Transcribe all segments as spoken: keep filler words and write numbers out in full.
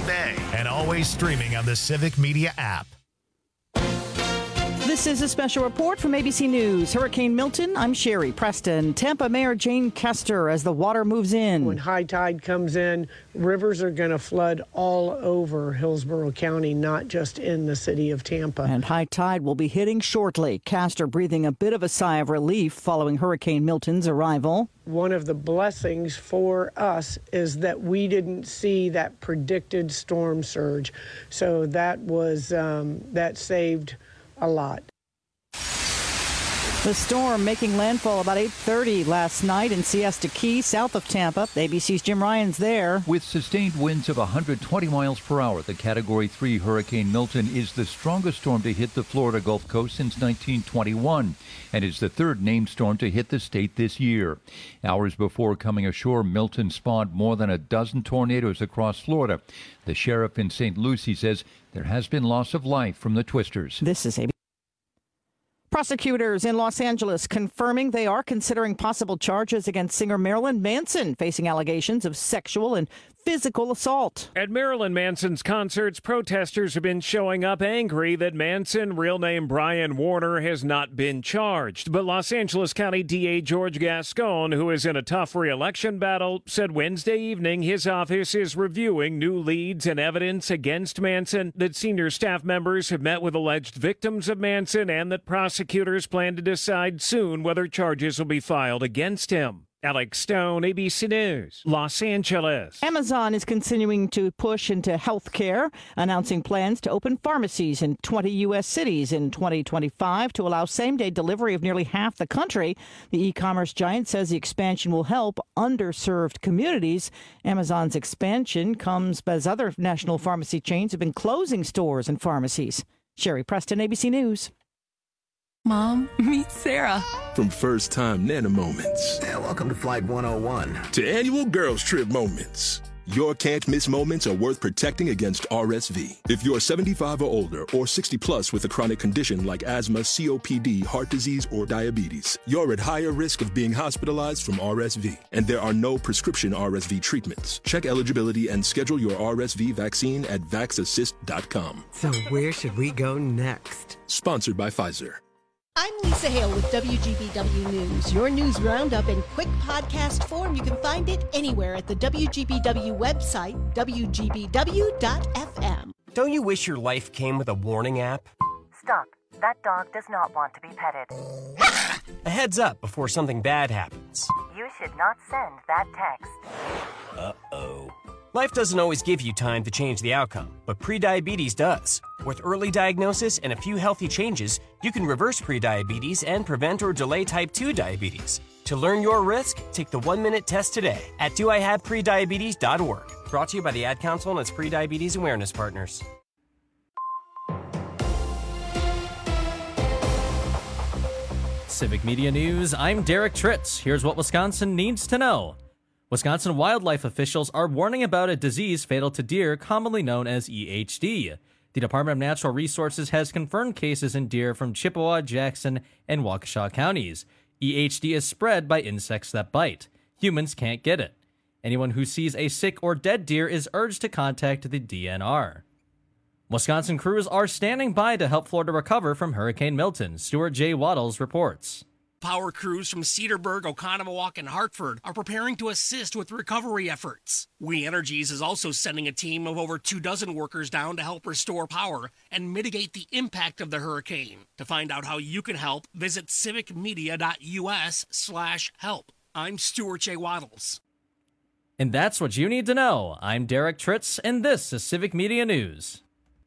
day and always streaming on the Civic Media app. This is a special report from A B C News. Hurricane Milton, I'm Sherry Preston. Tampa Mayor Jane Kester as the water moves in. When high tide comes in, rivers are going to flood all over Hillsborough County, not just in the city of Tampa. And high tide will be hitting shortly. Kester breathing a bit of a sigh of relief following Hurricane Milton's arrival. One of the blessings for us is that we didn't see that predicted storm surge. So that was, um, that saved a lot. The storm making landfall about eight thirty last night in Siesta Key, south of Tampa. A B C's Jim Ryan's there. With sustained winds of one hundred twenty miles per hour, the Category three Hurricane Milton is the strongest storm to hit the Florida Gulf Coast since nineteen twenty-one and is the third named storm to hit the state this year. Hours before coming ashore, Milton spawned more than a dozen tornadoes across Florida. The sheriff in Saint Lucie says there has been loss of life from the twisters. This is A B C. Prosecutors in Los Angeles confirming they are considering possible charges against singer Marilyn Manson, facing allegations of sexual and physical assault. At Marilyn Manson's concerts, protesters have been showing up angry that Manson, real name Brian Warner, has not been charged. But Los Angeles County D A George Gascon, who is in a tough re-election battle, said Wednesday evening his office is reviewing new leads and evidence against Manson, that senior staff members have met with alleged victims of Manson, and that prosecutors plan to decide soon whether charges will be filed against him. Alex Stone, A B C News, Los Angeles. Amazon is continuing to push into health care, announcing plans to open pharmacies in twenty U S cities in twenty twenty-five to allow same-day delivery of nearly half the country. The e-commerce giant says the expansion will help underserved communities. Amazon's expansion comes as other national pharmacy chains have been closing stores and pharmacies. Sherry Preston, A B C News. Mom, meet Sarah. From first time Nana moments. Yeah, welcome to Flight one oh one. To annual girls trip moments. Your can't miss moments are worth protecting against R S V. If you're seventy-five or older or sixty plus with a chronic condition like asthma, C O P D, heart disease, or diabetes, you're at higher risk of being hospitalized from R S V. And there are no prescription R S V treatments. Check eligibility and schedule your R S V vaccine at vax assist dot com. So where should we go next? Sponsored by Pfizer. I'm Lisa Hale with W G B W News. Your news roundup in quick podcast form. You can find it anywhere at the W G B W website, W G B W dot F M. Don't you wish your life came with a warning app? Stop. That dog does not want to be petted. A heads up before something bad happens. You should not send that text. Uh-oh. Life doesn't always give you time to change the outcome, but prediabetes does. With early diagnosis and a few healthy changes, you can reverse prediabetes and prevent or delay type two diabetes. To learn your risk, take the one-minute test today at do I have prediabetes dot org. Brought to you by the Ad Council and its Prediabetes Awareness Partners. Civic Media News, I'm Derek Tritz. Here's what Wisconsin needs to know. Wisconsin wildlife officials are warning about a disease fatal to deer commonly known as E H D. The Department of Natural Resources has confirmed cases in deer from Chippewa, Jackson, and Waukesha counties. E H D is spread by insects that bite. Humans can't get it. Anyone who sees a sick or dead deer is urged to contact the D N R. Wisconsin crews are standing by to help Florida recover from Hurricane Milton. Stuart J. Waddles reports. Power crews from Cedarburg, Oconomowoc, and Hartford are preparing to assist with recovery efforts. We Energies is also sending a team of over two dozen workers down to help restore power and mitigate the impact of the hurricane. To find out how you can help, visit civicmedia.us slash help. I'm Stuart J. Waddles. And that's what you need to know. I'm Derek Tritz, and this is Civic Media News.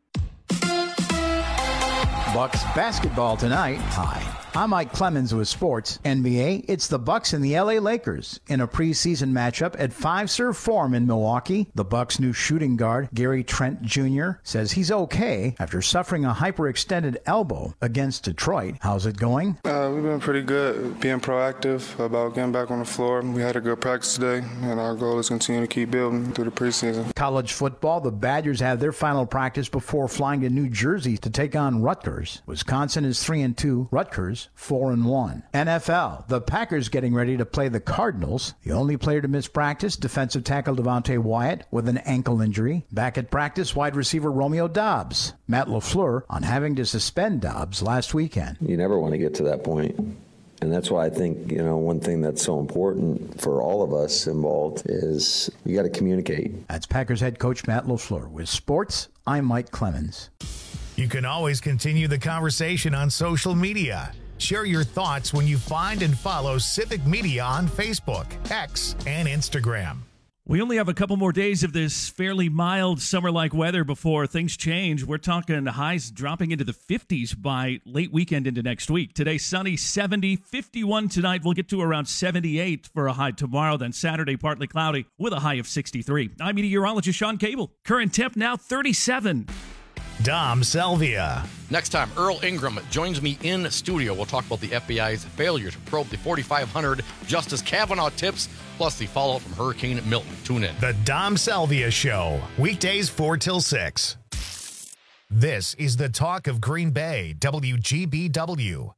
Bucks basketball tonight. Hi. I'm Mike Clemens with sports. N B A, it's the Bucks and the L A Lakers in a preseason matchup at Fiserv Forum in Milwaukee. The Bucks' new shooting guard, Gary Trent Junior, says he's okay after suffering a hyperextended elbow against Detroit. How's it going? Uh, we've been pretty good, being proactive about getting back on the floor. We had a good practice today, and our goal is to continue to keep building through the preseason. College football, the Badgers have their final practice before flying to New Jersey to take on Rutgers. Wisconsin is three and two. Rutgers four and one. N F L, the Packers getting ready to play the Cardinals. The only player to miss practice, defensive tackle Devontae Wyatt with an ankle injury. Back at practice, wide receiver Romeo Doubs. Matt LaFleur on having to suspend Doubs last weekend. You never want to get to that point. And that's why I think, you know, one thing that's so important for all of us involved is you got to communicate. That's Packers head coach Matt LaFleur. With sports, I'm Mike Clemens. You can always continue the conversation on social media. Share your thoughts when you find and follow Civic Media on Facebook, X, and Instagram. We only have a couple more days of this fairly mild summer-like weather before things change. We're talking highs dropping into the fifties by late weekend into next week. Today, sunny, seventy, fifty-one tonight. We'll get to around seventy-eight for a high tomorrow. Then Saturday, partly cloudy with a high of sixty-three. I'm meteorologist Sean Cable. Current temp now thirty-seven. Dom Salvia. Next time, Earl Ingram joins me in studio. We'll talk about the F B I's failure to probe the forty-five hundred Justice Kavanaugh tips, plus the fallout from Hurricane Milton. Tune in. The Dom Salvia Show, weekdays four till six. This is the talk of Green Bay, W G B W.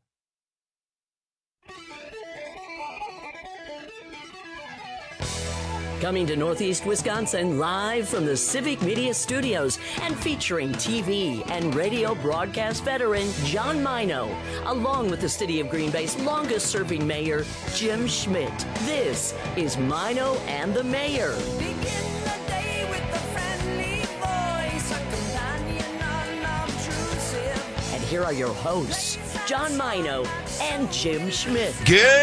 Coming to Northeast Wisconsin live from the Civic Media Studios and featuring T V and radio broadcast veteran John Mino, along with the City of Green Bay's longest-serving mayor, Jim Schmidt. This is Mino and the Mayor. And here are your hosts, John Mino and Jim Schmidt.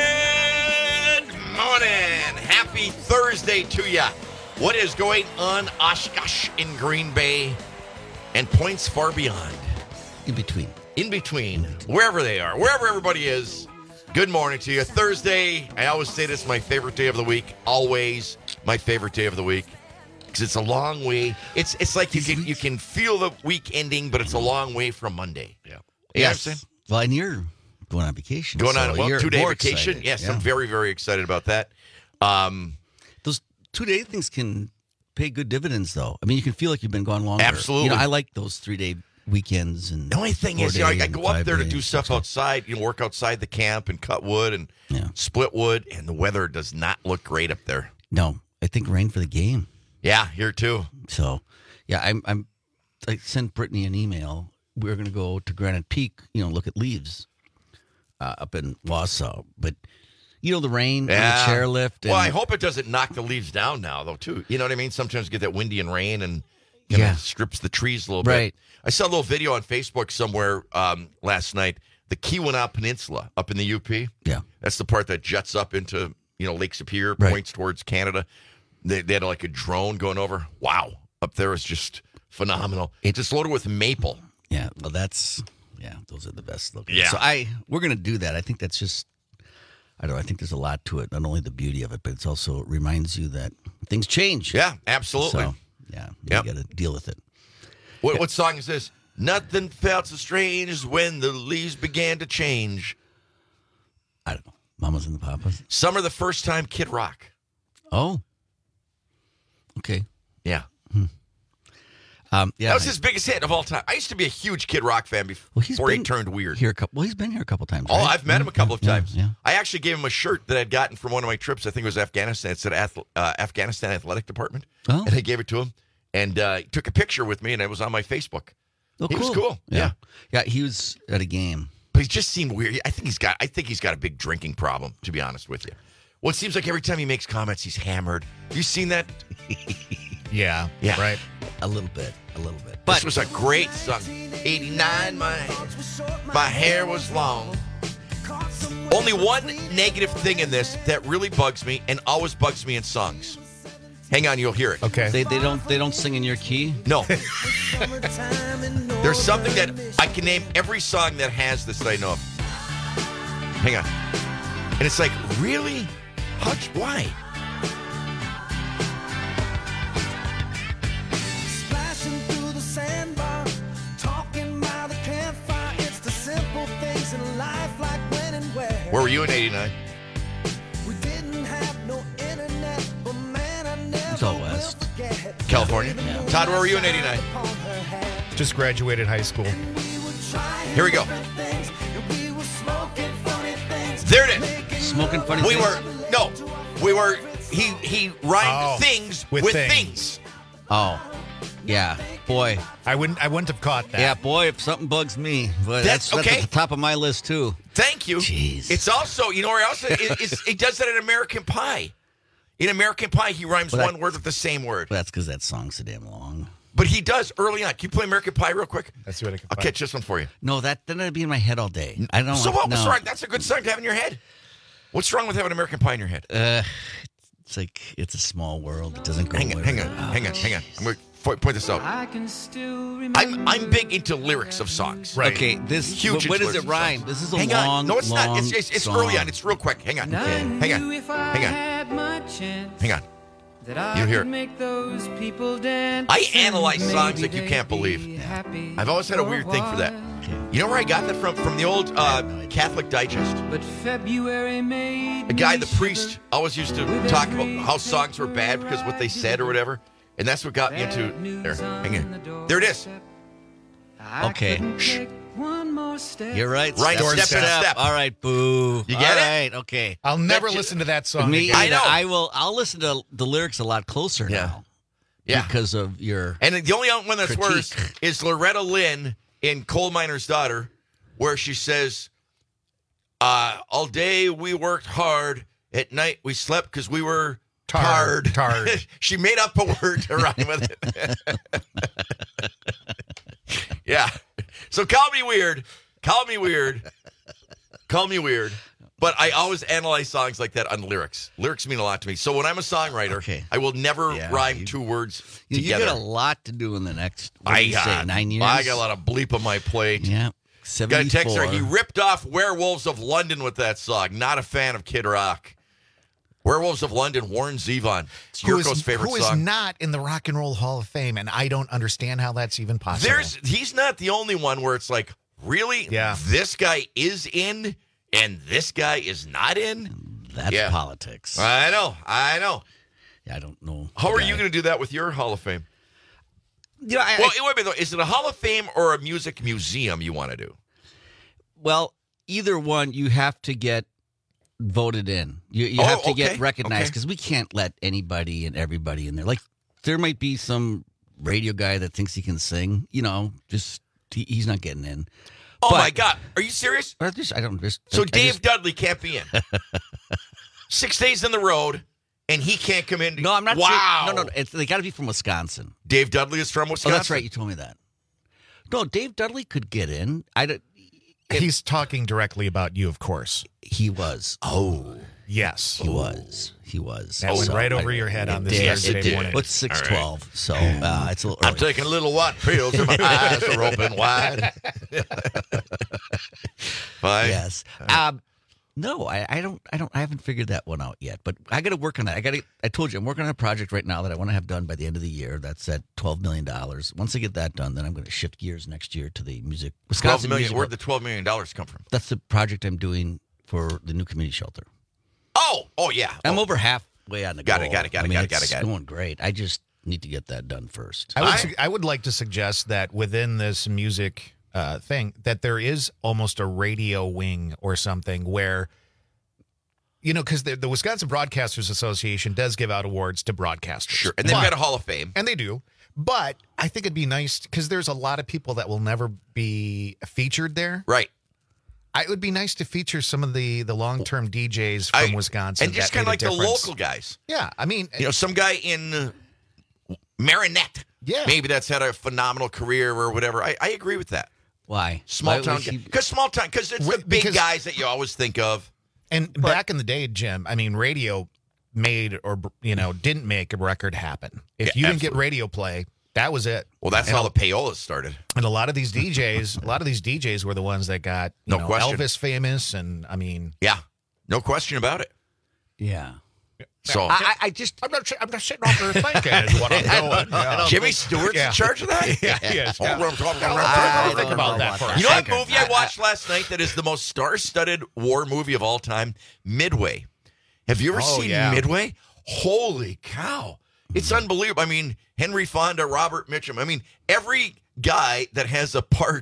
Good morning. Happy Thursday to ya. What is going on, Oshkosh, in Green Bay, and points far beyond? In between. In between. Wherever they are. Wherever everybody is. Good morning to you. Thursday, I always say this is my favorite day of the week. Always my favorite day of the week. Because it's a long way. It's it's like you can you can feel the week ending, but it's a long way from Monday. Yeah. You yes. know what I'm saying? Well, and you're going on vacation. Going so on a well, two-day vacation. Excited. Yes, yeah. I'm very, very excited about that. Um, Those two-day things can pay good dividends, though. I mean, you can feel like you've been gone longer. Absolutely. You know, I like those three-day weekends. And the only thing is, you know, I, I go up there to do stuff outside, you know, work outside the camp and cut wood and yeah. split wood, and the weather does not look great up there. No, I think rain for the game. Yeah, here too. So, yeah, I'm. I'm I sent Brittany an email. We're going to go to Granite Peak, you know, look at leaves uh, up in Wausau, but. You know, the rain, yeah. and the chairlift. And... Well, I hope it doesn't knock the leaves down now, though, too. You know what I mean? Sometimes you get that windy and rain and you know, yeah. strips the trees a little right. bit. I saw a little video on Facebook somewhere um, last night. The Keweenaw Peninsula up in the U P. Yeah. That's the part that juts up into, you know, Lake Superior, right. points towards Canada. They, they had like a drone going over. Wow. Up there is just phenomenal. It's just loaded with maple. Yeah. Well, that's, yeah, those are the best locations. Yeah. So I, we're going to do that. I think that's just, I don't know. I think there's a lot to it. Not only the beauty of it, but it's also it reminds you that things change. Yeah, absolutely. So, yeah, you yep. got to deal with it. What, yeah. what song is this? Nothing felt so strange as when the leaves began to change. I don't know. Mamas and the Papas? Summer the First Time, Kid Rock. Oh. Okay. Yeah. Hmm. Um, yeah, that was I, his biggest hit of all time. I used to be a huge Kid Rock fan before well, he's he turned weird. Here a couple, well, he's been here a couple times. Oh, right? I've met yeah, him a couple of yeah, times. Yeah. I actually gave him a shirt that I'd gotten from one of my trips. I think it was Afghanistan. It said Ath- uh, Afghanistan Athletic Department. Oh. And I gave it to him. And uh, he took a picture with me, and it was on my Facebook. Oh, he cool. was cool. Yeah. yeah. Yeah, he was at a game. But he just seemed weird. I think he's got I think he's got a big drinking problem, to be honest with you. Well, it seems like every time he makes comments, he's hammered. Have you seen that? yeah. Yeah. Right. A little bit. A little bit. But this was a great song. eighty-nine, my, my hair was long. Only one negative thing in this that really bugs me and always bugs me in songs. Hang on, you'll hear it. Okay. They, they don't they don't sing in your key? No. There's something that I can name every song that has this that I know of. Hang on. And it's like, really? Hutch, why? Splashing through the sandbar, talking by the campfire. It's the simple things in life, like when and where. Where were you in eighty-nine? We didn't have no internet, but man, I never it's all west. California. Yeah. Todd, where were you in eighty-nine? Just graduated high school. Here we go. There it is. Smoking funny We things? were, no, we were, he he rhymed Oh, things with with, things. things. Oh, yeah. Boy. I wouldn't I wouldn't have caught that. Yeah, boy, if something bugs me. But That's- that's, that's okay. at the top of my list, too. Thank you. Jeez. It's also, you know where else? It, it's, it does that in American Pie. In American Pie, he rhymes Well, that- one word with the same word. But that's because that song's so damn long. But he does early on. Can you play American Pie real quick? Let's see what I can I'll find. catch this one for you. No, that then it'd be in my head all day. I don't. So what? no. What's wrong? That's a good song to have in your head. What's wrong with having American Pie in your head? Uh, it's like it's a small world. It doesn't go. Hang on, hang on, hang on, hang on. I'm going to point this out. I can still remember. I'm I'm big into lyrics of songs. Right. Okay, this Huge. What, what does into it lyrics of rhyme? songs. This is a Hang long. on. No, it's not. long It's it's, it's song. early on. It's real quick. Hang on. Okay. Hang on. If I Hang on. had my chance, Hang on. that I You hear could it. make those people dance. I analyze and songs maybe like you they'd can't believe. be happy I've always had a for weird thing for that. while. You know where I got that from? From the old uh, Catholic Digest. But February made The guy, me the shiver. priest, always used to talk about how songs were bad because of what they said or whatever. And that's what got me into there. Hang on. There it is. I Okay. couldn't Shh. take one more step. You're right. Right, Step, step it and up. step. All right, boo. You get All it? right, okay. I'll never That's- listen to that song Me, again. I know. I will. I'll listen to the lyrics a lot closer Yeah. now. Yeah. Because of your. And the only one that's Critique. worse is Loretta Lynn in Coal Miner's Daughter, where she says, uh, all day we worked hard. At night we slept because we were Tard. Tard. Tard. She made up a word to rhyme with it. Yeah. So call me weird. Call me weird. Call me weird. But I always analyze songs like that on lyrics. Lyrics mean a lot to me. So when I'm a songwriter, Okay. I will never Yeah, rhyme you- two words You, you together. got a lot to do in the next. What I do you say, got nine years. I got a lot of bleep on my plate. Yeah. Got a seventy-four. text there. He ripped off Werewolves of London with that song. Not a fan of Kid Rock. Werewolves of London, Warren Zevon. It's Who Yurko's is, favorite who is song. not in the Rock and Roll Hall of Fame, and I don't understand how that's even possible. There's he's not the only one where it's like, really? Yeah. This guy is in and this guy is not in? That's Yeah. politics. I know. I know. Yeah, I don't know. How the are guy. you going to do that with your Hall of Fame? You know, I, Well, I- wait a minute, though. Is it a Hall of Fame or a music museum you want to do? well, either one, you have to get voted in. You, you Oh, have to okay, get recognized okay. because we can't let anybody and everybody in there. Like, there might be some radio guy that thinks he can sing. You know, just he, he's not getting in. Oh, But- my God. Are you serious? Or just, I don't just. So I Dave just- Dudley can't be in. Six days in the road, and he can't come in. no, I'm not. Wow. Saying, no, no, it's, they got to be from Wisconsin. Dave Dudley is from Wisconsin. Oh, that's right. You told me that. No, Dave Dudley could get in. I don't. He's talking directly about you, of course. He was. Oh, Yes. He was. He was. That went So, right over I- your head it on this did. Thursday It did. morning. What's six All right. twelve? So uh, it's a little. I'm early. taking little white pills and my eyes are open wide. Fine. Yes. Um, no, I, I don't. I don't. I haven't figured that one out yet. But I got to work on that. I got to. I told you I'm working on a project right now that I want to have done by the end of the year. That's at twelve million dollars. Once I get that done, then I'm going to shift gears next year to the music. twelve Wisconsin million. Music- Where'd the twelve million dollars come from? That's the project I'm doing for the new community shelter. Oh, oh yeah. I'm oh. over halfway on the Got it, goal. got it, got it, I mean, got it, got it, it's got it. going great. I just need to get that done first. I would, I- su- I would like to suggest that within this music uh, thing, that there is almost a radio wing or something where, you know, because the, the Wisconsin Broadcasters Association does give out awards to broadcasters. Sure, and they've But- got a Hall of Fame. And they do. But I think it'd be nice because there's a lot of people that will never be featured there. Right. I, it would be nice to feature some of the, the long-term D Js from I- Wisconsin. and just that kind of like made a the difference. local guys. Yeah, I mean, You know, some guy in uh, Marinette. Yeah. Maybe that's had a phenomenal career or whatever. I, I agree with that. Why? Small Why town. was he- Because small town, because it's the Wait, big because- guys that you always think of. And back in the day, Jim, I mean, radio made or, you know, didn't make a record happen. If Yeah, you didn't get absolutely. radio play, that was it. Well, that's and, how the payolas started. And a lot of these D Js, a lot of these D Js were the ones that got, you No know, question. Elvis famous. And I mean, Yeah. No question about it. Yeah. So I, I- I just. I'm not, I'm not sitting off there thinking is what I'm doing. Yeah. Jimmy Stewart's Yeah. in charge of that? Yeah, he is. Oh, Yeah. I'm talking I about- don't think about that for a You know what second. movie I watched last night that is the most star-studded war movie of all time? Midway. Have you ever Oh, seen yeah. Midway? Holy cow. It's unbelievable. I mean, Henry Fonda, Robert Mitchum. I mean, every guy that has a part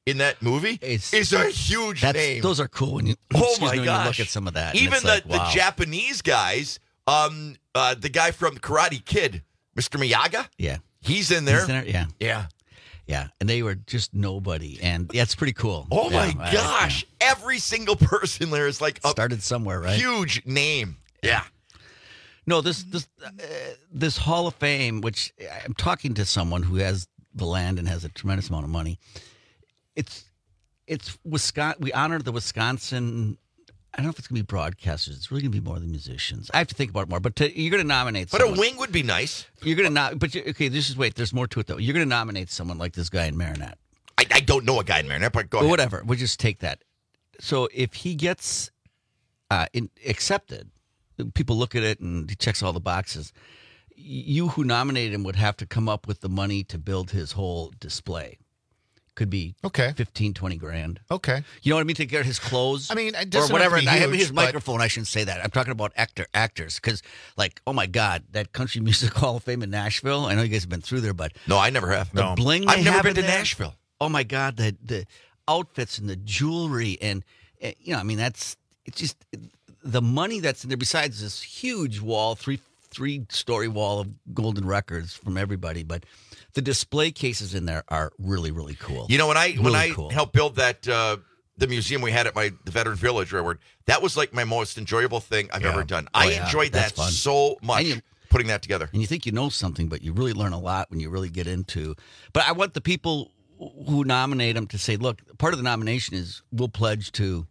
in that movie It's- is a huge That's, name. those are cool when you, Oh excuse my me, when gosh! you look at some of that. and Even it's the, like, the wow. Japanese guys, um, uh, the guy from Karate Kid, Mister Miyaga, Yeah. he's in there. He's in there? Yeah. Yeah. Yeah. And they were just nobody. And yeah, it's pretty cool. Oh Yeah, my I- gosh! Every single person there is like a Started somewhere, right? huge name. Yeah. No, this this uh, this Hall of Fame, which I'm talking to someone who has the land and has a tremendous amount of money. It's it's Wisconsin. We honor the Wisconsin. I don't know if it's going to be broadcasters. It's really going to be more the musicians. I have to think about it more. But to, you're going to nominate. But someone. a wing would be nice. You're going to not. But you, okay, this is wait. There's more to it though. You're going to nominate someone like this guy in Marinette. I, I don't know a guy in Marinette, but go Well, ahead. whatever. We'll just take that. So if he gets uh, in, accepted, people look at it and he checks all the boxes. You who nominated him would have to come up with the money to build his whole display. Could be okay, fifteen, twenty grand. Okay. You know what I mean? To get his clothes. I mean, it or doesn't whatever. have to be I have huge, his but- microphone. I shouldn't say that. I'm talking about actor actors because, like, oh my God, that Country Music Hall of Fame in Nashville. I know you guys have been through there, but No, I never have. the No. bling. I've they never have been in to there. Nashville. Oh my God, the the outfits and the jewelry and uh, you know, I mean, that's it's just the money that's in there. Besides this huge wall, three three story wall of golden records from everybody, but the display cases in there are really really cool. You know, when I when Really I cool. helped build that uh, the museum we had at my the Veteran Village, Redward, that was like my most enjoyable thing I've Yeah. ever done. Oh, I yeah. enjoyed That's that fun. so much. And you- putting that together. And you think you know something, but you really learn a lot when you really get into. But I want the people who nominate them to say, look, part of the nomination is we'll pledge to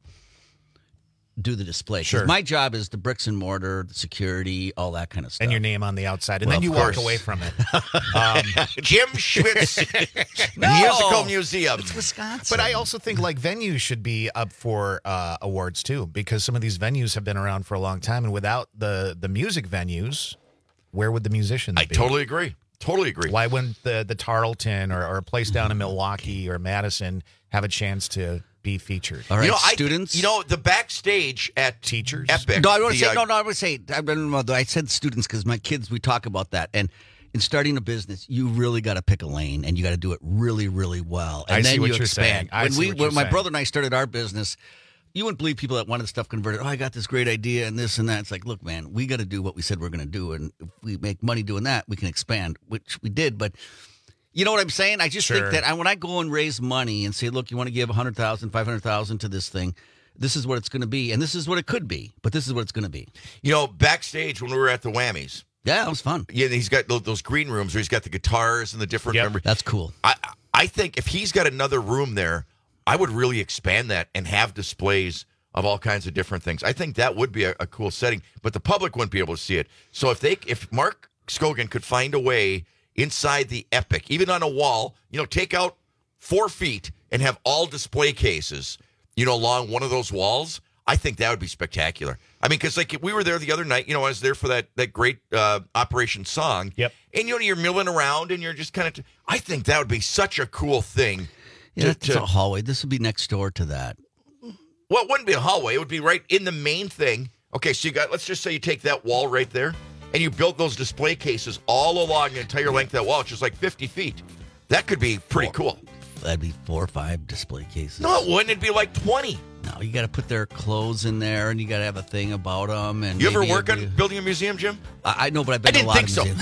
do the display. 'Cause Sure. My job is the bricks and mortar, the security, all that kind of stuff. And your name on the outside, and Well, then you of walk course. away from it. Um, Jim Schwitz No! Musical Museum. It's Wisconsin. But I also think like venues should be up for uh, awards too, because some of these venues have been around for a long time, and without the the music venues, where would the musicians I be? totally agree. Totally agree. Why wouldn't the the Tarleton or, or a place down in Milwaukee or Madison have a chance to be featured? All right, you know, I, students. you know, the backstage at Teachers? Epic. No, I want the, to say uh, no, no. I would say I, don't know, I said students because my kids. We talk about that, and in starting a business, you really got to pick a lane, and you got to do it really, really well, and I then see what you you're expand. saying. I when see we, what when you're my saying. brother and I started our business, you wouldn't believe people that wanted stuff converted. Oh, I got this great idea and this and that. It's like, look, man, we got to do what we said we're going to do, and if we make money doing that, we can expand, which we did, but. You know what I'm saying? I just Sure. think that I, when I go and raise money and say, look, you want to give one hundred thousand dollars, five hundred thousand dollars to this thing, this is what it's going to be. And this is what it could be, but this is what it's going to be. You know, backstage when we were at the Whammies. Yeah, it was fun. Yeah, he's got those, those green rooms where he's got the guitars and the different. Yep. Remember, That's cool. I I think if he's got another room there, I would really expand that and have displays of all kinds of different things. I think that would be a, a cool setting, but the public wouldn't be able to see it. So if they, if Mark Scogan could find a way inside the Epic, even on a wall, you know, take out four feet and have all display cases, you know, along one of those walls, I think that would be spectacular. I mean, because like we were there the other night, you know, I was there for that that great uh, Operation Song. Yep. And, you know, you're milling around and you're just kind of, I think that would be such a cool thing. Yeah, to- that's to- a hallway. This would be next door to that. Well, it wouldn't be a hallway. It would be right in the main thing. Okay, so you got, let's just say you take that wall right there, and you build those display cases all along the entire length of that wall, which is like fifty feet. That could be pretty cool. That'd be four or five display cases. No, it wouldn't. It'd be like twenty. No, you got to put their clothes in there, and you got to have a thing about them. And You ever maybe work it'd on be- building a museum, Jim? I, I know, but I've been I to a didn't lot think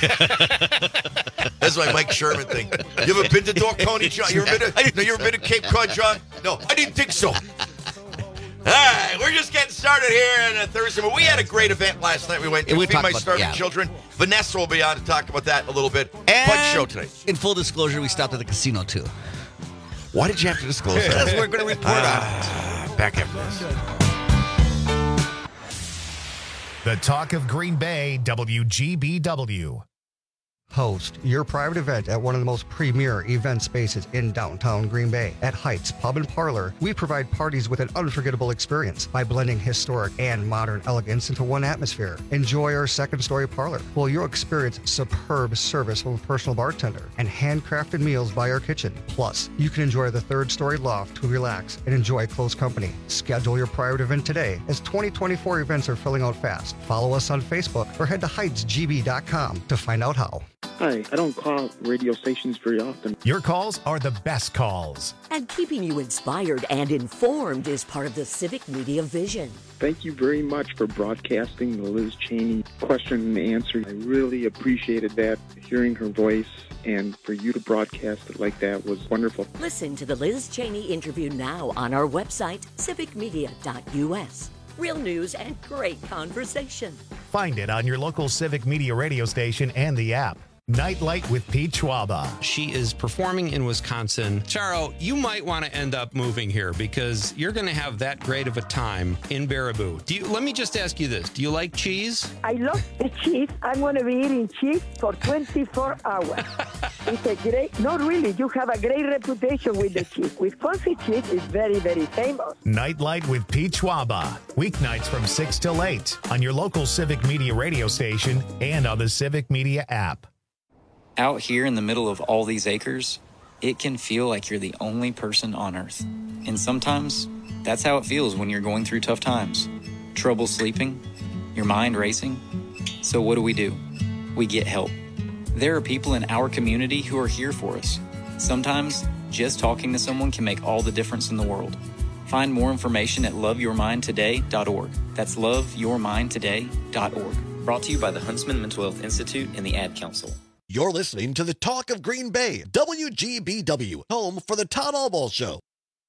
of so. museums. That's my Mike Sherman thing. You ever been to Dorcounty, John? You ever been to, no, you ever been to Cape Cod, John? No, I didn't think so. All right, we're just getting started here on a Thursday. But we had a great event last night. We went to Yeah, we Feed talked My about- Starving yeah. Children. Vanessa will be on to talk about that a little bit. And Fun show today. in full disclosure, we stopped at the casino too. Why did you have to disclose that? Because we're going to report on it. Ah, back after this. The talk of Green Bay, W G B W. Host your private event at one of the most premier event spaces in downtown Green Bay. At Heights Pub and Parlor, we provide parties with an unforgettable experience by blending historic and modern elegance into one atmosphere. Enjoy our second story parlor, while you'll experience superb service from a personal bartender and handcrafted meals by our kitchen. Plus, you can enjoy the third story loft to relax and enjoy close company. Schedule your private event today, as twenty twenty-four events are filling out fast. Follow us on Facebook or head to heights g b dot com to find out how. Hi, I don't call radio stations very often. Your calls are the best calls. And keeping you inspired and informed is part of the Civic Media vision. Thank you very much for broadcasting the Liz Cheney question and answer. I really appreciated that, hearing her voice, and for you to broadcast it like that was wonderful. Listen to the Liz Cheney interview now on our website, civic media dot u s. Real news and great conversation. Find it on your local Civic Media radio station and the app. Nightlight with Pete Schwaba. She is performing in Wisconsin. Charo, you might want to end up moving here because you're going to have that great of a time in Baraboo. Do you? Let me just ask you this. Do you like cheese? I love the cheese. I'm going to be eating cheese for twenty-four hours. It's a great, not really, you have a great reputation with the cheese. Wisconsin cheese is very, very famous. Nightlight with Pete Schwaba. Weeknights from six till eight on your local Civic Media radio station and on the Civic Media app. Out here in the middle of all these acres, it can feel like you're the only person on Earth. And sometimes, that's how it feels when you're going through tough times. Trouble sleeping, your mind racing. So what do we do? We get help. There are people in our community who are here for us. Sometimes, just talking to someone can make all the difference in the world. Find more information at love your mind today dot org. That's love your mind today dot org. Brought to you by the Huntsman Mental Health Institute and the Ad Council. You're listening to the Talk of Green Bay, W G B W, home for the Todd Albaugh Show.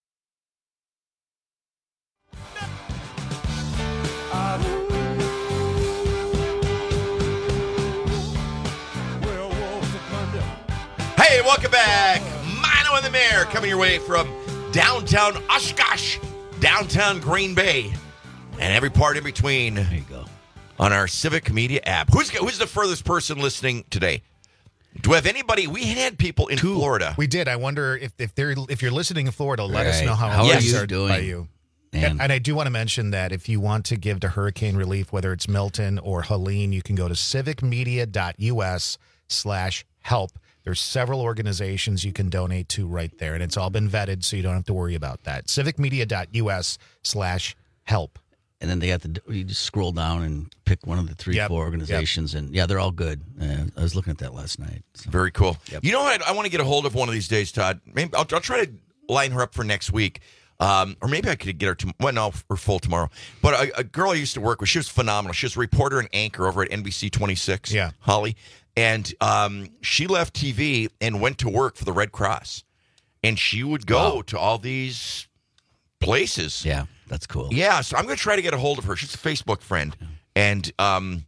Hey, welcome back. Mino and the Mayor coming your way from downtown Oshkosh, downtown Green Bay, and every part in between. There you go. On our Civic Media app. Who's who's the furthest person listening today? Do we have anybody? We had people in Two. Florida. We did. I wonder if if they're if you're listening in Florida, let right. us know how, how it are is you doing by you. And, and I do want to mention that if you want to give to hurricane relief, whether it's Milton or Helene, you can go to civic media dot u s slash help. There's several organizations you can donate to right there, and it's all been vetted, so you don't have to worry about that. civic media dot u s slash help. And then they have to, you just scroll down and pick one of the three, yep. four organizations. Yep. And yeah, they're all good. Uh, I was looking at that last night. So. Very cool. Yep. You know what? I want to get a hold of one of these days, Todd. Maybe I'll, I'll try to line her up for next week. Um, or maybe I could get her to, well, no, we're full tomorrow. But a, a girl I used to work with, she was phenomenal. She was a reporter and anchor over at N B C twenty-six, yeah. Holly. And um, she left T V and went to work for the Red Cross. And she would go wow. to all these places. Yeah. That's cool. Yeah, so I'm going to try to get a hold of her. She's a Facebook friend, yeah. and um,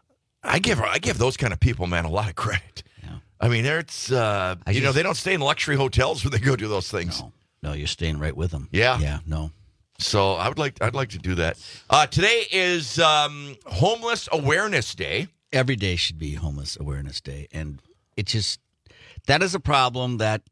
I give her, I give those kind of people, man, a lot of credit. Yeah. I mean, it's uh, you just, know they don't stay in luxury hotels when they go do those things. No, no, you're staying right with them. Yeah, yeah, no. So I would like, I'd like to do that. Uh, today is um, Homeless Awareness Day. Every day should be Homeless Awareness Day, and it just that is a problem that.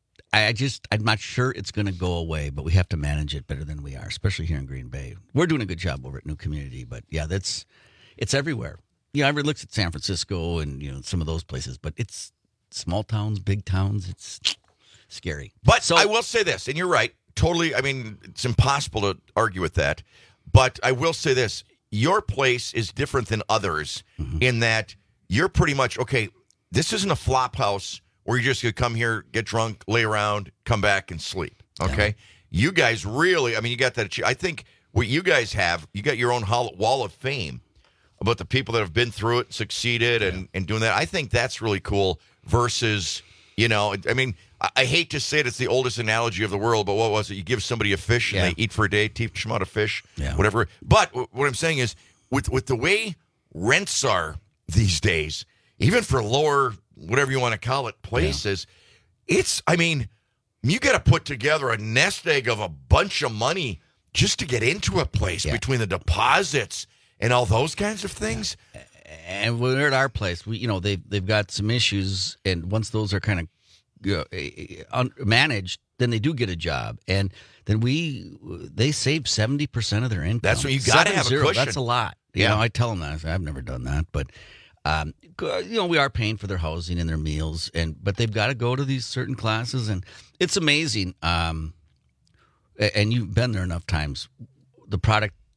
I just, I'm not sure it's going to go away, but we have to manage it better than we are, especially here in Green Bay. We're doing a good job over at New Community, but yeah, that's, it's everywhere. You know, I looked at San Francisco and, you know, some of those places, but it's small towns, big towns, it's scary. But so, I will say this, and you're right, totally, I mean, it's impossible to argue with that, but I will say this, your place is different than others mm-hmm. in that you're pretty much, okay, this isn't a flop house where you just could come here, get drunk, lay around, come back, and sleep. Okay? Yeah. You guys really, I mean, you got that. I think what you guys have, you got your own wall of fame about the people that have been through it, succeeded, and, yeah. and doing that. I think that's really cool versus, you know, I mean, I, I hate to say it, it's the oldest analogy of the world, but what was it? You give somebody a fish and yeah. they eat for a day, teach them how to fish, yeah. whatever. But what I'm saying is, with with the way rents are these days, even for lower, whatever you want to call it, places, yeah. it's, I mean, you got to put together a nest egg of a bunch of money just to get into a place yeah. between the deposits and all those kinds of things. Yeah. And when we're at our place, we, you know, they've, they've got some issues, and once those are kind of you know, managed, then they do get a job. And then we, they save seventy percent of their income. That's what you got to have a cushion. That's a lot. You yeah. know, I tell them that. I say, I've never done that, but Um, you know, we are paying for their housing and their meals, and but they've got to go to these certain classes, and it's amazing. Um, and you've been there enough times. The product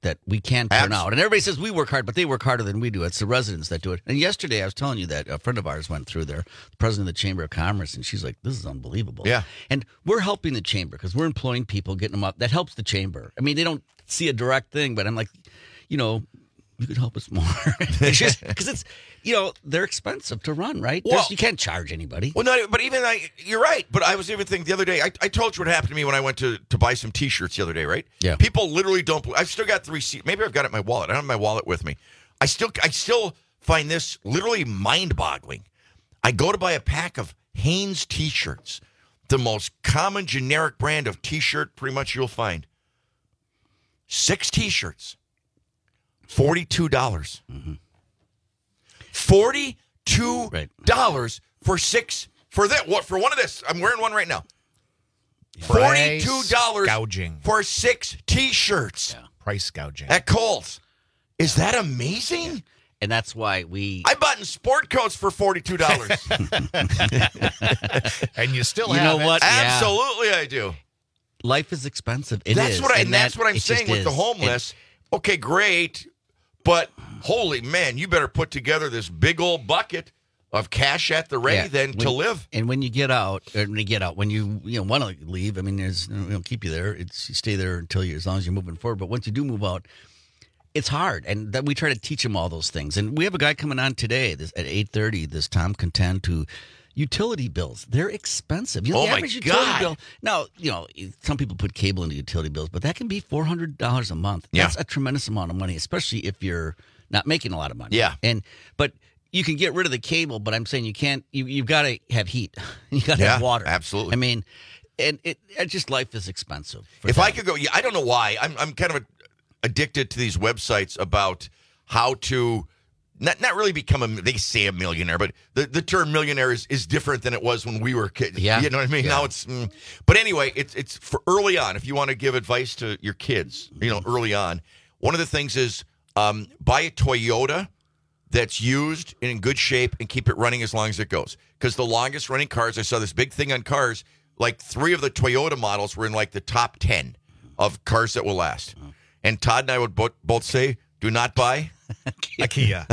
that we can turn Abs- out. And everybody says we work hard, but they work harder than we do. It's the residents that do it. And yesterday I was telling you that a friend of ours went through there, the president of the Chamber of Commerce, and she's like, this is unbelievable. Yeah. And we're helping the chamber because we're employing people, getting them up. That helps the chamber. I mean, they don't see a direct thing, but I'm like, you know, you could help us more. It's just because it's, you know, they're expensive to run, right? Well, There's- you can't charge anybody. Well, no, but even I, you're right. But I was even thinking the other day. I, I told you what happened to me when I went to, to buy some T-shirts the other day, right? Yeah. People literally don't. I've still got the receipt. Maybe I've got it in my wallet. I don't have my wallet with me. I still, I still find this literally mind-boggling. I go to buy a pack of Hanes T-shirts, the most common generic brand of T-shirt, pretty much you'll find. Six T-shirts, forty-two dollars. Mm-hmm. Forty-two dollars for six for that. What for one of this? I'm wearing one right now. Forty-two dollars gouging for six T-shirts. Yeah. Price gouging at Kohl's. Is that amazing? And that's why we. I bought in sport coats for forty-two dollars. And you still You have know it. what? Yeah. Absolutely, I do. Life is expensive. It that's is, what I, and and that's that- what I'm it just saying with the is. homeless. Okay, great, but holy man, you better put together this big old bucket of cash at the ready Yeah, then to when- live. And when you get out, or when you get out, when you you know want to leave, I mean, there's we don't keep you there. It's you stay there until you, as long as you're moving forward. But once you do move out, it's hard, and that we try to teach them all those things. And we have a guy coming on today, this at eight thirty. This Tom Content who. Utility bills, they're expensive. You know, Oh, the my average utility God. bill. Now, you know, some people put cable into utility bills, but that can be four hundred dollars a month. Yeah. That's a tremendous amount of money, especially if you're not making a lot of money. Yeah. And but you can get rid of the cable, but I'm saying you can't. You you've got to have heat. You got to Yeah, have water. absolutely. I mean, and it, it just life is expensive. for If them. I could go, yeah, I don't know why. I'm I'm kind of addicted to these websites about how to not not really become a. They say a millionaire, but the, the term millionaire is, is different than it was when we were kids. Yeah. You know what I mean? Yeah. Now it's. Mm, but anyway, it's it's for early on. If you want to give advice to your kids, you know, early on, one of the things is um, buy a Toyota that's used and in good shape and keep it running as long as it goes. Because the longest running cars, I saw this big thing on cars, like three of the Toyota models were in like the top ten of cars that will last. And Todd and I would both, both say, do not buy a Kia.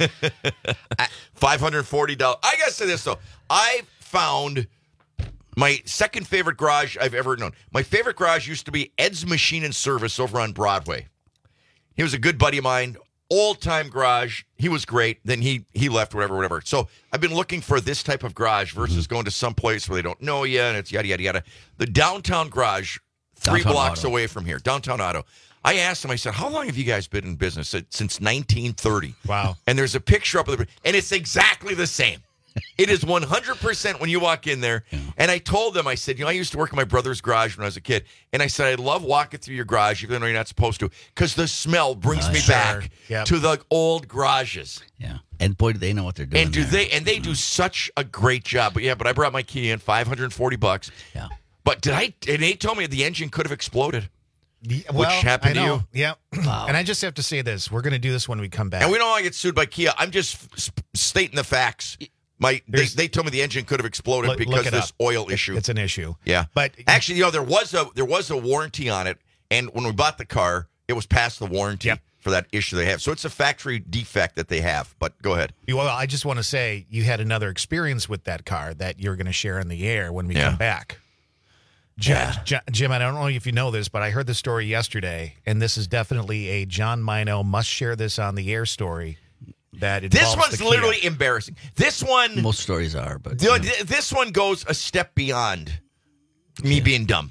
five hundred forty dollars. I got to say this, though. I found my second favorite garage I've ever known. My favorite garage used to be Ed's Machine and Service over on Broadway. He was a good buddy of mine. Old-time garage. He was great. Then he he left, whatever, whatever. So I've been looking for this type of garage versus Mm-hmm. going to some place where they don't know you and it's yada, yada, yada. The downtown garage, three Downtown blocks Auto. away from here, downtown auto. I asked him, I said, how long have you guys been in business? Said, since nineteen thirty. Wow. And there's a picture up of the, and it's exactly the same. It is one hundred percent when you walk in there. Yeah. And I told them, I said, you know, I used to work in my brother's garage when I was a kid. And I said, I love walking through your garage, even though you're not supposed to, because the smell brings Uh, me sure. back Yep. to the old garages. Yeah. And boy, do they know what they're doing. And do there. they and they do such a great job. But yeah, but I brought my Kia in, five hundred forty bucks. Yeah. But did I, and they told me the engine could have exploded. Yeah, Which well, happened I to know. you. Yeah. And I just have to say this. We're going to do this when we come back. And we don't want to get sued by Kia. I'm just f- stating the facts. My they, Here's- they told me the engine could have exploded Look- because look of it this up. oil It- issue. It's an issue. Yeah, But actually, you know, there was a there was a warranty on it, and when we bought the car, it was past the warranty Yep. for that issue they have. So it's a factory defect that they have. But go ahead. Well, I just want to say you had another experience with that car that you're going to share in the air when we Yeah. come back. Jim, Jim, Jim, I don't know if you know this, but I heard the story yesterday, and this is definitely a John Mino must share this on the air story. That This involves one's the Kia. literally embarrassing. This one, Most stories are, but th- th- this one goes a step beyond me being dumb.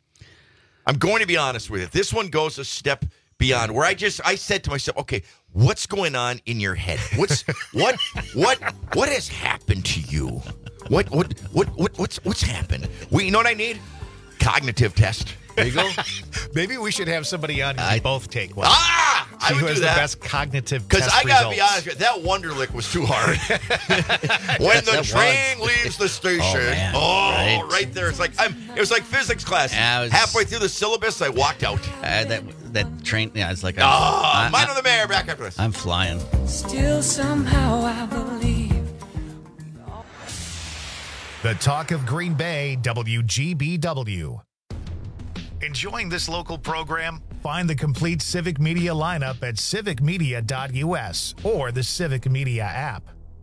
I'm going to be honest with you. This one goes a step beyond where I just I said to myself, okay, what's going on in your head? What's what what what has happened to you? What what what what what's what's happened? We you know what I need? Cognitive test. there you go. Maybe we should have somebody on who I- can both take one. Ah, See I who would has do the that. best cognitive Because test I gotta results. be honest, with you, that Wonderlick was too hard. when the That train was. leaves the station, Oh, man. oh, Right. right. there, it's like I'm. It was like physics class. Yeah, it was- Halfway through the syllabus, I walked out. Uh, that that train, yeah, it's like Oh, I'm, I- mine I- of the mayor. Back after this. I'm flying. Still somehow I believe. The Talk of Green Bay, W G B W. Enjoying this local program? Find the complete Civic Media lineup at civic media dot u s or the Civic Media app.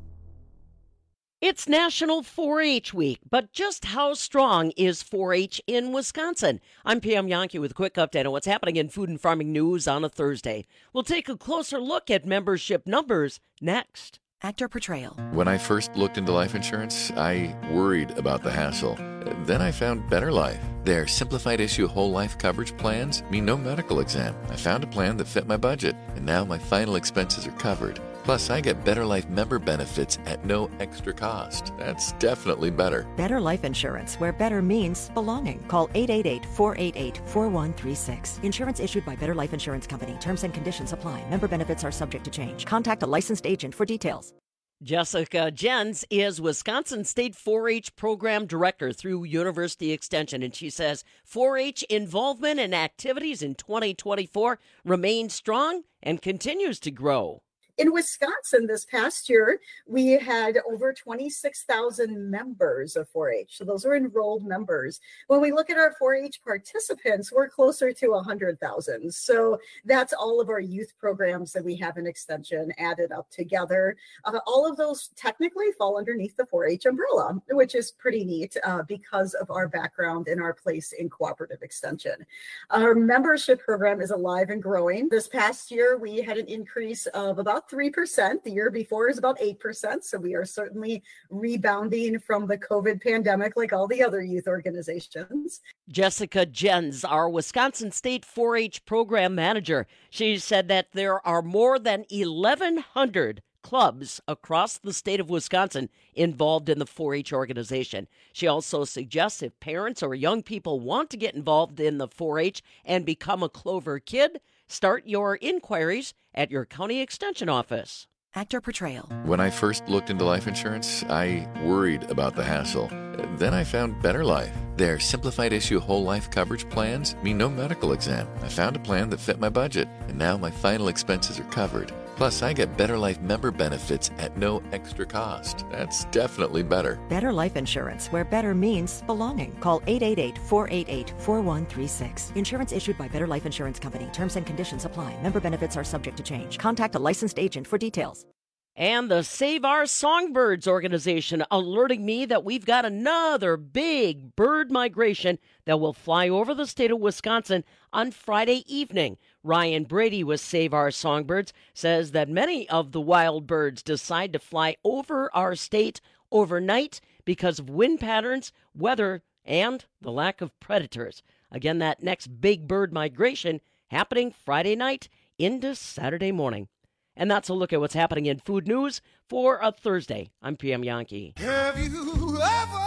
It's National four H Week, but just how strong is four H in Wisconsin? I'm Pam Yankee with a quick update on what's happening in food and farming news on a Thursday. We'll take a closer look at membership numbers next. Actor portrayal. When I first looked into life insurance, I worried about the hassle. Then I found Better Life. Their simplified issue whole life coverage plans mean no medical exam. I found a plan that fit my budget, and now my final expenses are covered. Plus, I get Better Life member benefits at no extra cost. That's definitely better. Better Life Insurance, where better means belonging. Call eight eight eight, four eight eight, four one three six. Insurance issued by Better Life Insurance Company. Terms and conditions apply. Member benefits are subject to change. Contact a licensed agent for details. Jessica Jens is Wisconsin State four H Program Director through University Extension, and she says four H involvement and activities in twenty twenty-four remains strong and continues to grow. In Wisconsin this past year, we had over twenty-six thousand members of four H. So those are enrolled members. When we look at our four H participants, we're closer to one hundred thousand. So that's all of our youth programs that we have in Extension added up together. Uh, all of those technically fall underneath the four H umbrella, which is pretty neat uh, because of our background and our place in cooperative extension. Our membership program is alive and growing. This past year, we had an increase of about three percent. The year before is about eight percent. So we are certainly rebounding from the COVID pandemic like all the other youth organizations. Jessica Jens, our Wisconsin State four H Program Manager, she said that there are more than eleven hundred clubs across the state of Wisconsin involved in the four H organization. She also suggests if parents or young people want to get involved in the four H and become a Clover Kid, start your inquiries at your county extension office. Actor portrayal. When I first looked into life insurance, I worried about the hassle. Then I found Better Life. Their simplified issue whole life coverage plans mean no medical exam. I found a plan that fit my budget, and now my final expenses are covered. Plus, I get Better Life member benefits at no extra cost. That's definitely better. Better Life Insurance, where better means belonging. Call eight eight eight, four eight eight, four one three six. Insurance issued by Better Life Insurance Company. Terms and conditions apply. Member benefits are subject to change. Contact a licensed agent for details. And the Save Our Songbirds organization alerting me that we've got another big bird migration that will fly over the state of Wisconsin on Friday evening. Ryan Brady with Save Our Songbirds says that many of the wild birds decide to fly over our state overnight because of wind patterns, weather, and the lack of predators. Again, that next big bird migration happening Friday night into Saturday morning. And that's a look at what's happening in food news for a Thursday. I'm P M Yankee. Have you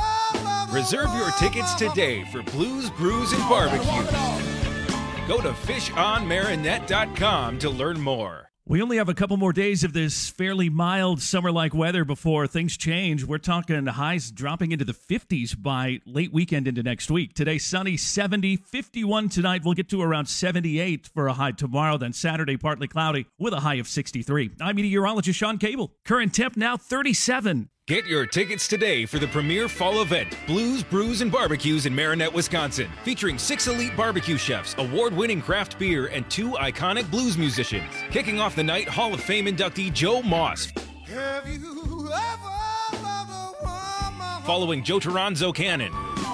ever Reserve your tickets today for Blues, Brews, and Barbecue. Go to fish on marinette dot com to learn more. We only have a couple more days of this fairly mild summer-like weather before things change. We're talking highs dropping into the fifties by late weekend into next week. Today, sunny, seventy, fifty-one tonight. We'll get to around seventy-eight for a high tomorrow. Then Saturday, partly cloudy with a high of sixty-three. I'm meteorologist Sean Cable. Current temp now thirty-seven. Get your tickets today for the premier fall event, Blues, Brews, and Barbecues in Marinette, Wisconsin, featuring six elite barbecue chefs, award-winning craft beer, and two iconic blues musicians. Kicking off the night, Hall of Fame inductee Joe Moss. Have you ever loved a woman? Following Joe Toronzo Cannon.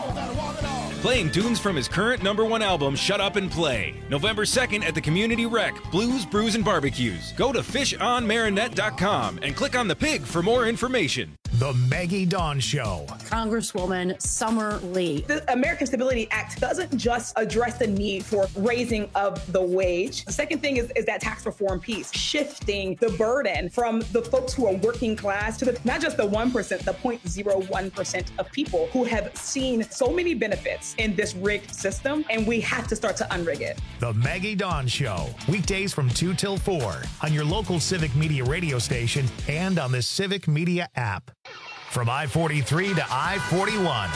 Playing tunes from his current number one album, Shut Up and Play. November second at the Community Rec, Blues, Brews, and Barbecues. Go to fish on marinette dot com and click on the pig for more information. The Maggie Dawn Show. Congresswoman Summer Lee. The American Stability Act doesn't just address the need for raising of the wage. The second thing is, is that tax reform piece, shifting the burden from the folks who are working class to the, not just the one percent, the zero point zero one percent of people who have seen so many benefits in this rigged system, and we have to start to unrig it. The Maggie Dawn Show, weekdays from two till four on your local Civic Media radio station and on the Civic Media app. From I forty-three to I forty-one.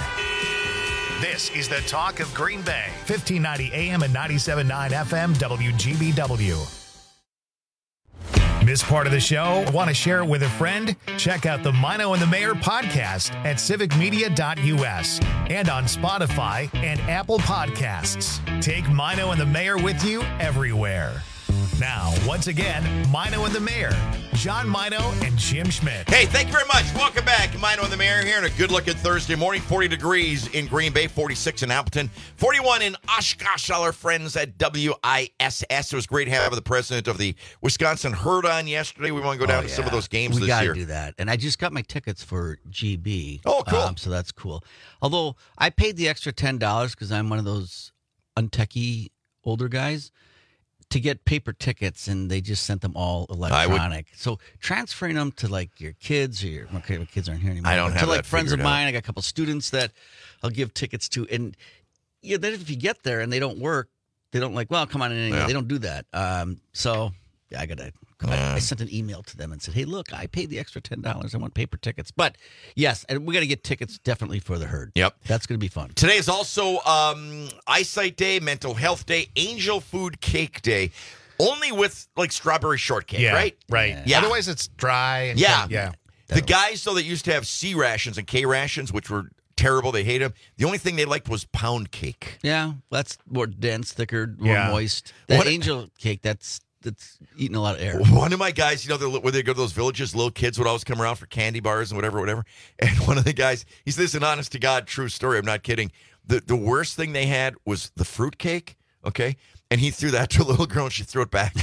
This is the talk of Green Bay, fifteen ninety A M and ninety-seven point nine F M W G B W. Miss part of the show? Want to share it with a friend? Check out the Mino and the Mayor podcast at civic media dot U S and on Spotify and Apple Podcasts. Take Mino and the Mayor with you everywhere. Now, once again, Mino and the Mayor, John Mino and Jim Schmidt. Hey, thank you very much. Welcome back. Mino and the Mayor here on a good-looking Thursday morning. forty degrees in Green Bay, forty-six in Appleton, forty-one in Oshkosh. All our friends at W I S S. It was great having the president of the Wisconsin Herd on yesterday. We want to go down Oh, to some yeah. of those games we this gotta year. do that. And I just got my tickets for G B. Oh, cool. Um, so that's cool. Although I paid the extra ten dollars because I'm one of those untechy older guys to get paper tickets, and they just sent them all electronic. So transferring them to like your kids or your okay, my kids aren't here anymore. I don't but have to like that friends of figured out. mine. I got a couple students that I'll give tickets to, and yeah, then if you get there and they don't work, they don't like. Well, come on in. Anyway. Yeah. They don't do that. Um, so yeah, I gotta. I, I sent an email to them and said, "Hey, look, I paid the extra ten dollars. I want paper tickets." But yes, and we got to get tickets definitely for the Herd. Yep, that's going to be fun. Today is also um, Eyesight Day, Mental Health Day, Angel Food Cake Day. Only with like strawberry shortcake, Yeah, right? right. Yeah. Otherwise, it's dry. And Yeah. kind of- yeah. The guys, though, that used to have C rations and K rations, which were terrible, they hated them. The only thing they liked was pound cake. Yeah, that's more dense, thicker, more Yeah. moist. That What- angel cake, that's that's eating a lot of air. One of my guys, you know, they're- when they go to those villages, little kids would always come around for candy bars and whatever, whatever. And one of the guys, he said, this is an honest to God true story. I'm not kidding. The the worst thing they had was the fruit cake, okay? And he threw that to a little girl and she threw it back.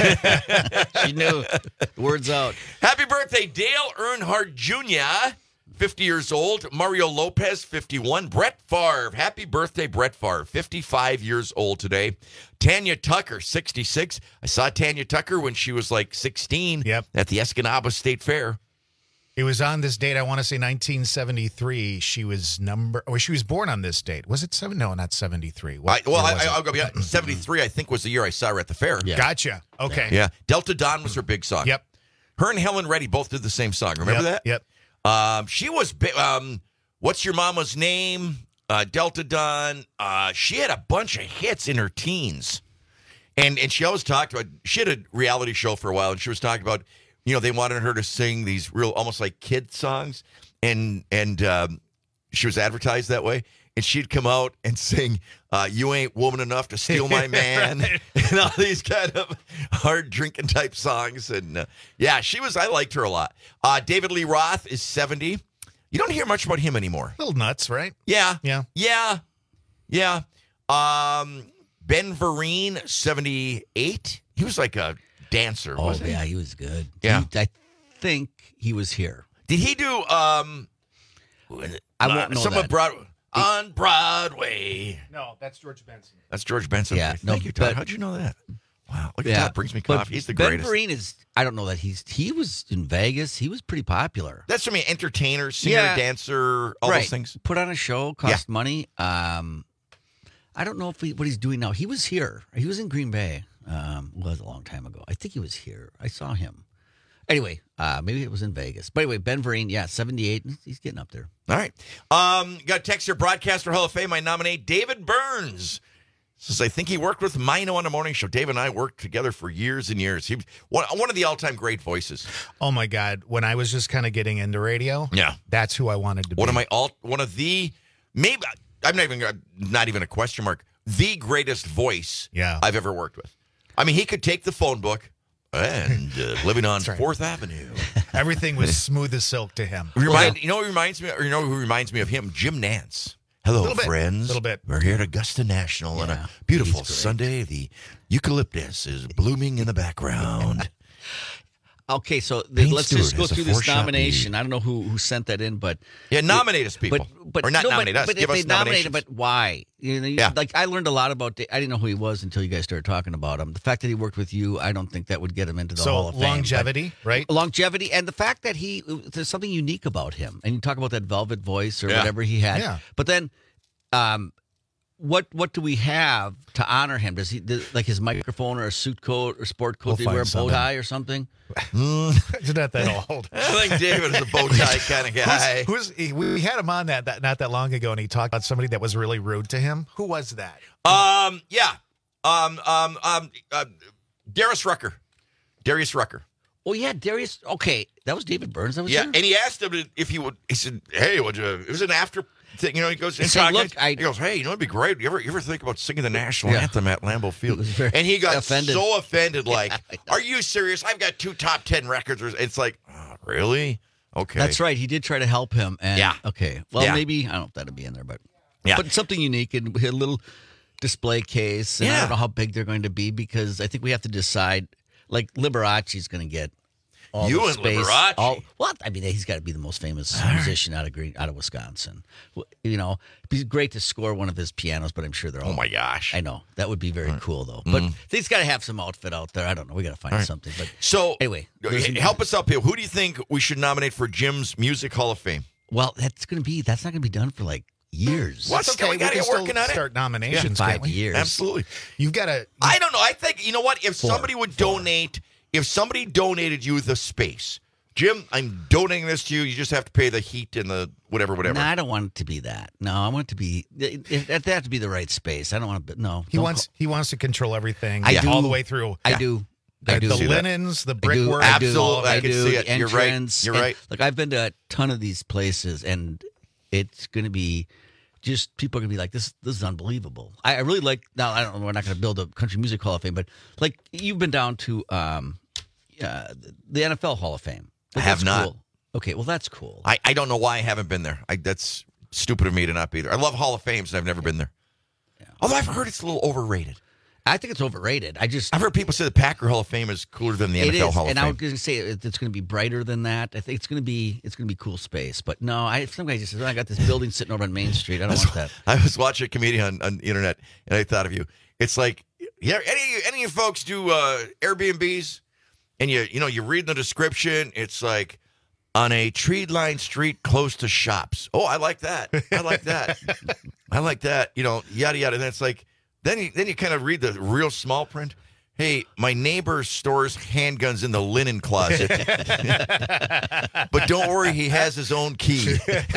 She knew. Words out. Happy birthday, Dale Earnhardt Junior, fifty years old. Mario Lopez, fifty-one. Brett Favre. Happy birthday, Brett Favre. fifty-five years old today. Tanya Tucker, sixty-six. I saw Tanya Tucker when she was like sixteen Yep. at the Escanaba State Fair. It was on this date, I want to say nineteen seventy-three. She was number, or she was born on this date. Was it seven? No, not seventy-three. I, What well, year I, was it? I, I'll go be seventy-three, I think, was the year I saw her at the fair. Gotcha. Okay. Yeah. Delta Dawn was her big song. Yep. Her and Helen Reddy both did the same song. Remember Yep, that? Yep. Um, she was, bi- um, What's Your Mama's Name? Uh, Delta Dawn. Uh, she had a bunch of hits in her teens. And and she always talked about, she had a reality show for a while, and she was talking about, you know, they wanted her to sing these real, almost like kid songs. And, and um, she was advertised that way. And she'd come out and sing, uh, You Ain't Woman Enough to Steal My Man, and all these kind of hard drinking type songs. And uh, yeah, she was, I liked her a lot. Uh, David Lee Roth is seventy. You don't hear much about him anymore. Little nuts, right? Yeah. Yeah. Yeah. Yeah. Um, Ben Vereen, seventy-eight. He was like a dancer, Oh, wasn't he? yeah, he was good. Yeah. He- I think he was here. Did he do, um, I won't know some that. of Broad- on Broadway? No, that's George Benson. That's George Benson. Yeah, Thank no, you, Todd. but- How'd you know that? Wow. Look at Yeah, Todd brings me but coffee. He's the Ben greatest. Vereen is, I don't know that he's, he was in Vegas. He was pretty popular. That's from an entertainer, singer, Yeah. dancer, all right. those things. Put on a show, cost money. Um, I don't know if he, what he's doing now. He was here. He was in Green Bay. Um, was a long time ago. I think he was here. I saw him. Anyway, uh, maybe it was in Vegas. But anyway, Ben Vereen, yeah, seventy-eight. He's getting up there. All right. Um, got a text here, Broadcaster Hall of Fame. I nominate David Burns. Says, I think he worked with Mino on the morning show. Dave and I worked together for years and years. He one, one of the all-time great voices. Oh my God! When I was just kind of getting into radio, Yeah. that's who I wanted to be. One of my alt, one of the maybe I'm not even not even a question mark. The greatest voice Yeah. I've ever worked with. I mean, he could take the phone book and uh, living on right. Fourth Avenue. Everything was smooth as silk to him. Remind, you know who reminds me, or you know who reminds me of him? Jim Nance. Hello, Little bit, friends. little bit. We're here at Augusta National on a beautiful Sunday. The eucalyptus is blooming in the background. Okay, so the, Payne let's Stewart just go has a through this four-shot nomination. lead. I don't know who, who sent that in, but Yeah, nominate us, people. But, but Or not no, nominate but, us. But Give if us they nominated, nominations. but why? You know, you- Yeah. like I learned a lot about. I didn't know who he was until you guys started talking about him. The fact that he worked with you, I don't think that would get him into the So Hall of Fame. but- longevity, right? Longevity, and the fact that he there's something unique about him, and you talk about that velvet voice or Yeah. whatever he had. Yeah. But then, um, what what do we have to honor him? Does he does, like his microphone or a suit coat or sport coat? We'll Did he wear a find bow something. tie or something? He's not that old. I think David is a bow tie kind of guy. Who's, who's he, we had him on that, that not that long ago, and he talked about somebody that was really rude to him. Who was that? Um, yeah. Um, um, um, uh, Darius Rucker. Darius Rucker. Oh yeah, Darius. Okay, that was David Burns. That was Yeah, there? and he asked him if he would. He said, "Hey, would you?" It was an after thing, you know. He goes, He said, "Look, I- he goes, hey, you know, it'd be great. You ever, you ever think about singing the national Yeah. anthem at Lambeau Field?" very And he got offended. so offended, like, "Are you serious? I've got two top ten records." It's like, oh, really? Okay, That's right. He did try to help him. And, Yeah. Okay. Well, Yeah. maybe I don't know if that'll be in there, but Yeah. but something unique and a little display case. And I Yeah. don't know how big they're going to be because I think we have to decide. Like Liberace's going to get all You the and space. Liberace? All, well, I mean, he's got to be the most famous musician out of Green, out of Wisconsin. Well, You know, it'd be great to score one of his pianos, but I'm sure they're all. Oh my gosh! I know that would be very cool though. But Mhm. he's got to have some outfit out there. I don't know. We got to find All right. something. But So anyway, okay, help us out, people. Who do you think we should nominate for Jim's Music Hall of Fame? Well, that's going to be that's not going to be done for like years. What's okay? We got to can get still working on it. start nominations. Yeah, can't five we? years. Absolutely. You've got to. I don't know. I think, you know what? If Four. somebody would donate, if somebody donated you the space, Jim, I'm donating this to you. You just have to pay the heat and the whatever, whatever. No, I don't want it to be that. No, I want it to be. It, it, it have to be the right space. I don't want to. No, He don't wants he wants to control everything I do. all the way through. I Yeah. do. The, I do. the see that. linens, the I do, brickwork, I do, Absolutely. I I can do. see The it. You're right. entrance. You're and, right. Look, I've been to a ton of these places, and it's going to be just people are going to be like, "This, this is unbelievable." I, I really like. Now, I don't know. We're not going to build a country music hall of fame, but like you've been down to um, uh, the N F L Hall of Fame. I have That's not. cool. Okay, well that's cool. I, I don't know why I haven't been there. I, that's stupid of me to not be there. I love Hall of Fames, and I've never been there. Although I've heard it's a little overrated. I think it's overrated. I just I've heard people say the Packer Hall of Fame is cooler than the It N F L is, Hall of and I Fame. was going to say it- it's going to be brighter than that. I think it's going to be it's going to be cool space. But no, I some guy just says, "I got this building sitting over on Main Street. I don't want that." I was watching a comedian on, on the internet, and I thought of you. It's like, yeah, any of you, any of you folks do uh, Airbnbs, and you you know you read the description. It's like on a tree-lined street close to shops. Oh, I like that. I like that. I like that. You know, yada yada. And then it's like, then you then you kind of read the real small print. Hey, my neighbor stores handguns in the linen closet. But don't worry, he has his own key.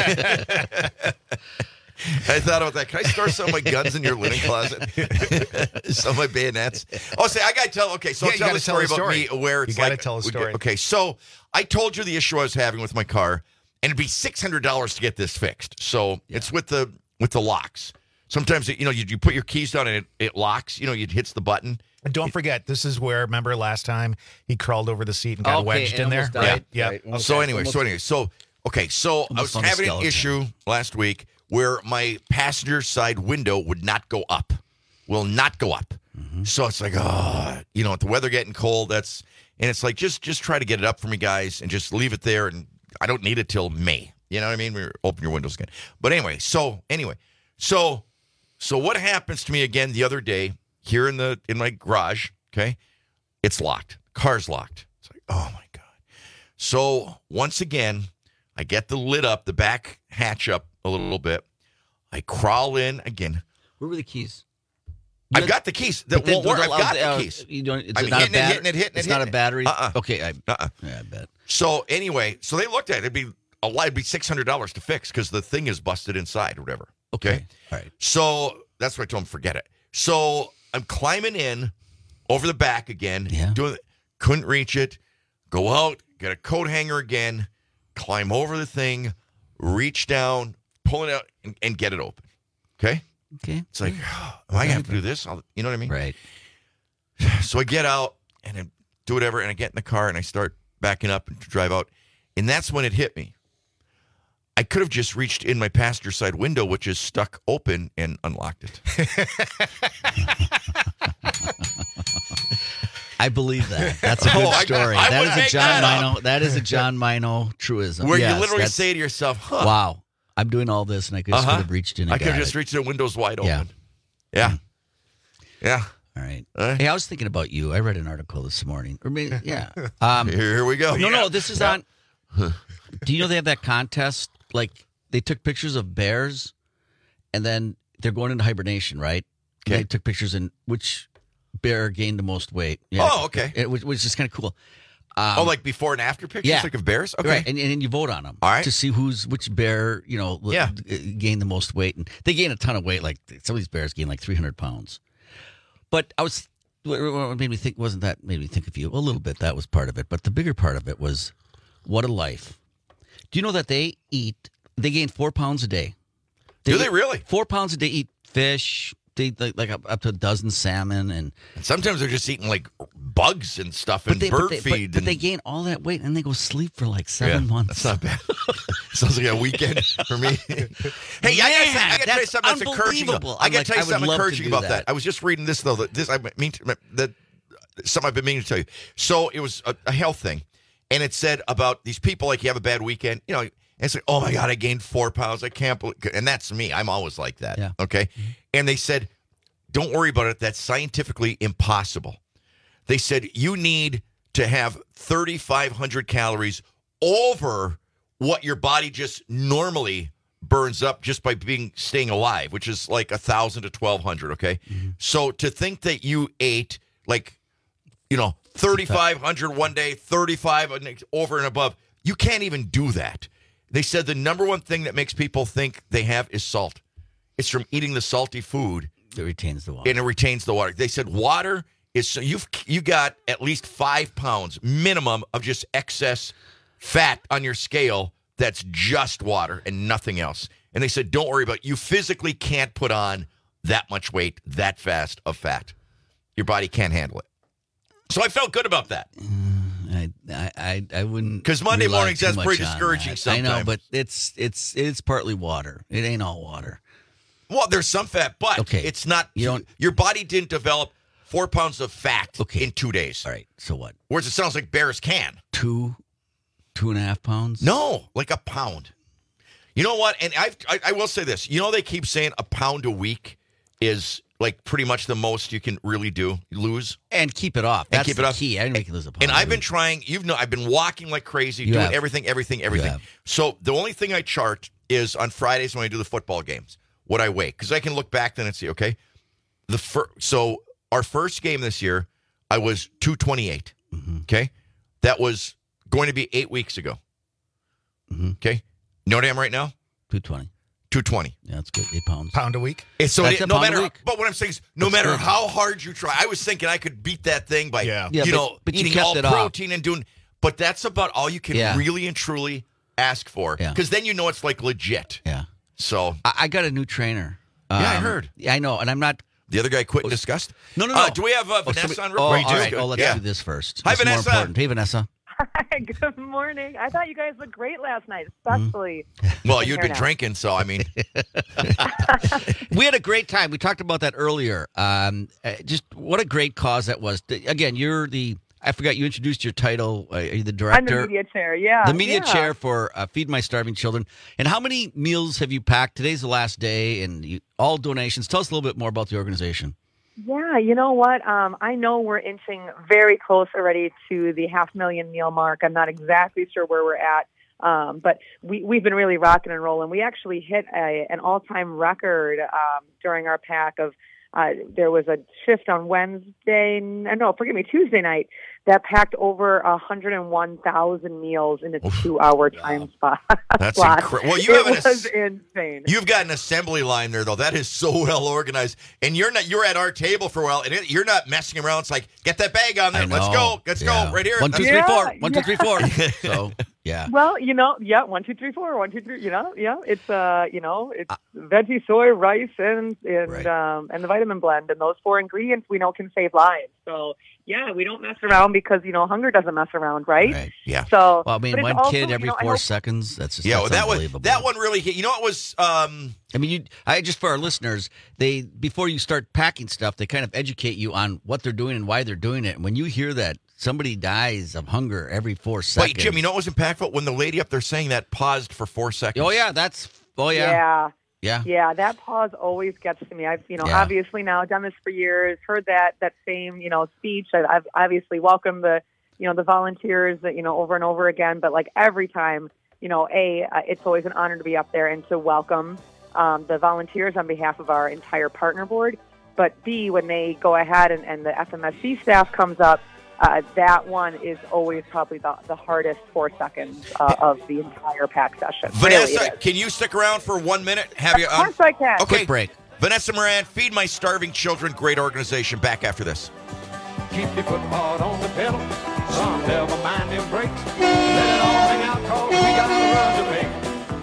I thought about that. Can I store some of my guns in your linen closet? Some of my bayonets. Oh, say, I got to tell, okay, so Yeah, I'll you tell gotta the story tell about the me story. where it's You gotta like. tell a story. Okay, so I told you the issue I was having with my car, and it'd be six hundred dollars to get this fixed. So it's with the with the locks. Sometimes, it, you know, you, you put your keys down and it, it locks. You know, it hits the button. And don't forget, this is where, remember last time he crawled over the seat and got Okay, wedged and in there? almost died. Yeah. Right. yeah. Almost So died. anyway, Almost- so anyway, so okay, so I was on a having an skeleton. issue last week where my passenger side window would not go up, will not go up. Mm-hmm. So it's like, oh, you know, with the weather getting cold, that's and it's like just just try to get it up for me, guys, and just leave it there. And I don't need it till May. You know what I mean? We open your windows again. But anyway, so anyway, so so what happens to me again the other day here in the in my garage? Okay, it's locked. Car's locked. It's like, oh my god. So once again, I get the lid up, the back hatch up a little bit. I crawl in again. Where were the keys? I've got the keys. That But then won't work. I've those- got uh, the keys. You don't. It's I mean, not hitting a it, battery. hitting it, hitting it, It's not a hitting it. battery. Uh-uh. Okay. I, Uh-uh. yeah, I bet. So anyway, so they looked at it. It'd be a lot. It'd be six hundred dollars to fix because the thing is busted inside or whatever. Okay. All right. So that's what I told him. Forget it. So I'm climbing in over the back again. Yeah. Doing. Couldn't reach it. Go out. Get a coat hanger again. Climb over the thing. Reach down. Pull it out and, and get it open. Okay. Okay. It's like, oh, am I gonna have to do this? I'll, you know what I mean? Right. So I get out and I do whatever, and I get in the car and I start backing up and drive out, and that's when it hit me. I could have just reached in my passenger side window, which is stuck open, and unlocked it. I believe that. That's a Oh, good I- story. I that would is a make John that up. Mino. That is a John Mino truism. Where Yes, you literally that's- say to yourself, huh, "Wow, I'm doing all this, and I just uh-huh. could have reached in and I could have got just it." reached the windows wide Yeah. open. Yeah. Yeah. All right. All right. Hey, I was thinking about you. I read an article this morning. Or maybe, yeah. Um, Here, here we go. no, Yeah. no, this is on. Do you know they have that contest? Like they took pictures of bears, and then they're going into hibernation, right? And Okay. They took pictures in which bear gained the most weight. Yeah. Oh, okay. It, which, which is kind of cool. Um, Oh, like before and after pictures, yeah. like of bears? Okay. Right, and, and then you vote on them. All right. To see who's which bear, you know, l- Yeah. g- gained the most weight, and they gain a ton of weight. Like some of these bears gain like three hundred pounds. But I was what made me think wasn't that made me think of you a little bit. That was part of it, but the bigger part of it was what a life. Do you know that they eat? They gain four pounds a day. They Do they eat really? Four pounds a day. Eat fish. They like, like up, up to a dozen salmon, and, and sometimes they're just eating like bugs and stuff and they, bird but they, feed. But, but and, they gain all that weight and they go sleep for like seven yeah, months. That's not bad. Sounds like a weekend for me. Hey, I gotta, say, I gotta tell you something that's encouraging. Though. I gotta like, tell you I would something love to encouraging do about that. that. I was just reading this though. That this I mean to, that something I've been meaning to tell you. So it was a, a health thing, and it said about these people like you have a bad weekend, you know. And it's like, oh my God, I gained four pounds. I can't believe, and that's me. I'm always like that. Yeah. Okay, mm-hmm. And they said, don't worry about it. That's scientifically impossible. They said you need to have thirty-five hundred calories over what your body just normally burns up just by being staying alive, which is like one thousand to twelve hundred, okay? Mm-hmm. So to think that you ate like, you know, thirty-five hundred one day, thirty-five over and above, you can't even do that. They said the number one thing that makes people think they have is salt. It's from eating the salty food. It retains the water. And it retains the water. They said water is, so you've you got at least five pounds minimum of just excess fat on your scale that's just water and nothing else. And they said, don't worry about it. You physically can't put on that much weight that fast of fat. Your body can't handle it. So I felt good about that. I I I wouldn't, because Monday rely mornings too that's much pretty on discouraging. that. Sometimes I know, but it's it's it's partly water. It ain't all water. Well, there's some fat, but okay. it's not. You don't. Your body didn't develop four pounds of fat okay. in two days. All right. So what? Whereas it sounds like bears can. Two, two and a half pounds. No, like a pound. You know what? And I've, I I will say this. You know they keep saying a pound a week is like pretty much the most you can really do lose and keep it off. And That's keep the it off. key. I didn't make it lose a pound. And I've been trying. You've know I've been walking like crazy, You doing have. everything, everything, everything. So the only thing I chart is on Fridays when I do the football games. What I weigh, because I can look back then and see, okay, the fir- so our first game this year, I was two twenty-eight, mm-hmm. okay? That was going to be eight weeks ago, mm-hmm. okay? You know what I am right now? two twenty. two twenty. Yeah, that's good. Eight pounds. Pound a week? And so That's it, a no pound a matter, week. but what I'm saying is, no That's matter good. how hard you try, I was thinking I could beat that thing by, Yeah. Yeah, you but- know, but you eating kept all it off. protein and doing, but that's about all you can Yeah. really and truly ask for, Yeah. because then you know it's like legit. Yeah. So I, I got a new trainer. Yeah, I Um, heard. Yeah, I know, and I'm not. the other guy quit in disgust. No, no, Uh, no. do we have uh, Oh, Vanessa somebody- on? real Oh, quick? all Just right. good. Oh, let's Yeah. do this first. Hi, This is more Vanessa. important. Hey, Vanessa. Hi, good morning. I thought you guys looked great last night, especially. Well, in you'd here been now. drinking, so I mean, We had a great time. We talked about that earlier. Um, uh, just what a great cause that was. Again, you're the. I forgot you introduced your title. Uh, are you the I'm director? the media chair, yeah. The media yeah. chair for uh, Feed My Starving Children. And how many meals have you packed? Today's the last day, and you, all donations. Tell us a little bit more about the organization. Yeah, you know what? Um, I know we're inching very close already to the half million meal mark. I'm not exactly sure where we're at, um, but we, we've been really rocking and rolling. We actually hit a, an all-time record um, during our pack of, uh, there was a shift on Wednesday, no, forgive me, Tuesday night, that packed over one hundred one thousand meals in a two-hour time spot. That's slot. incredible. Well, you it have an was ass- insane. you've got an assembly line there, though. That is so well organized, and you're not. You're at our table for a while, and it, you're not messing around. It's like, get that bag on there. I Let's know. go. Let's Yeah. go right here. One, two, That's- three, Yeah, four. One, two, three, four. So, yeah. Well, you know, yeah, one, two, three, four, one, two, three. You know, yeah, it's uh, you know, it's veggie, soy, rice, and and Right. um, and the vitamin blend, and those four ingredients we know can save lives. So yeah, we don't mess around because you know hunger doesn't mess around, right? Right. Yeah. So Well, I mean, but it's one also, kid you every know, I four hope- seconds. That's just Yeah, well, that's that was unbelievable. that one really hit. You know, it was. Um, I mean, you. I just for our listeners, they before you start packing stuff, they kind of educate you on what they're doing and why they're doing it. And when you hear that somebody dies of hunger every four seconds, wait, Jim. You know what was impactful when the lady up there saying that paused for four seconds. Oh yeah, that's. Oh yeah. Yeah. Yeah. Yeah, that pause always gets to me. I've, you know, Yeah. obviously now done this for years, heard that that same, you know, speech. I, I've obviously welcomed the, you know, the volunteers, that, you know, over and over again. But like every time, you know, a, uh, it's always an honor to be up there and to welcome um, the volunteers on behalf of our entire partner board. But B, when they go ahead and, and the F M S C staff comes up, uh, that one is always probably the, the hardest four seconds uh, of the entire pack session. Vanessa, Really it is. can you stick around for one minute? Have you? Of course I can. Okay, Quick break. Vanessa Moran, Feed My Starving Children, great organization. Back after this. Keep your foot hard on the pedal. Son, never mind them brakes. Let it all hang out, cause we got a run to make.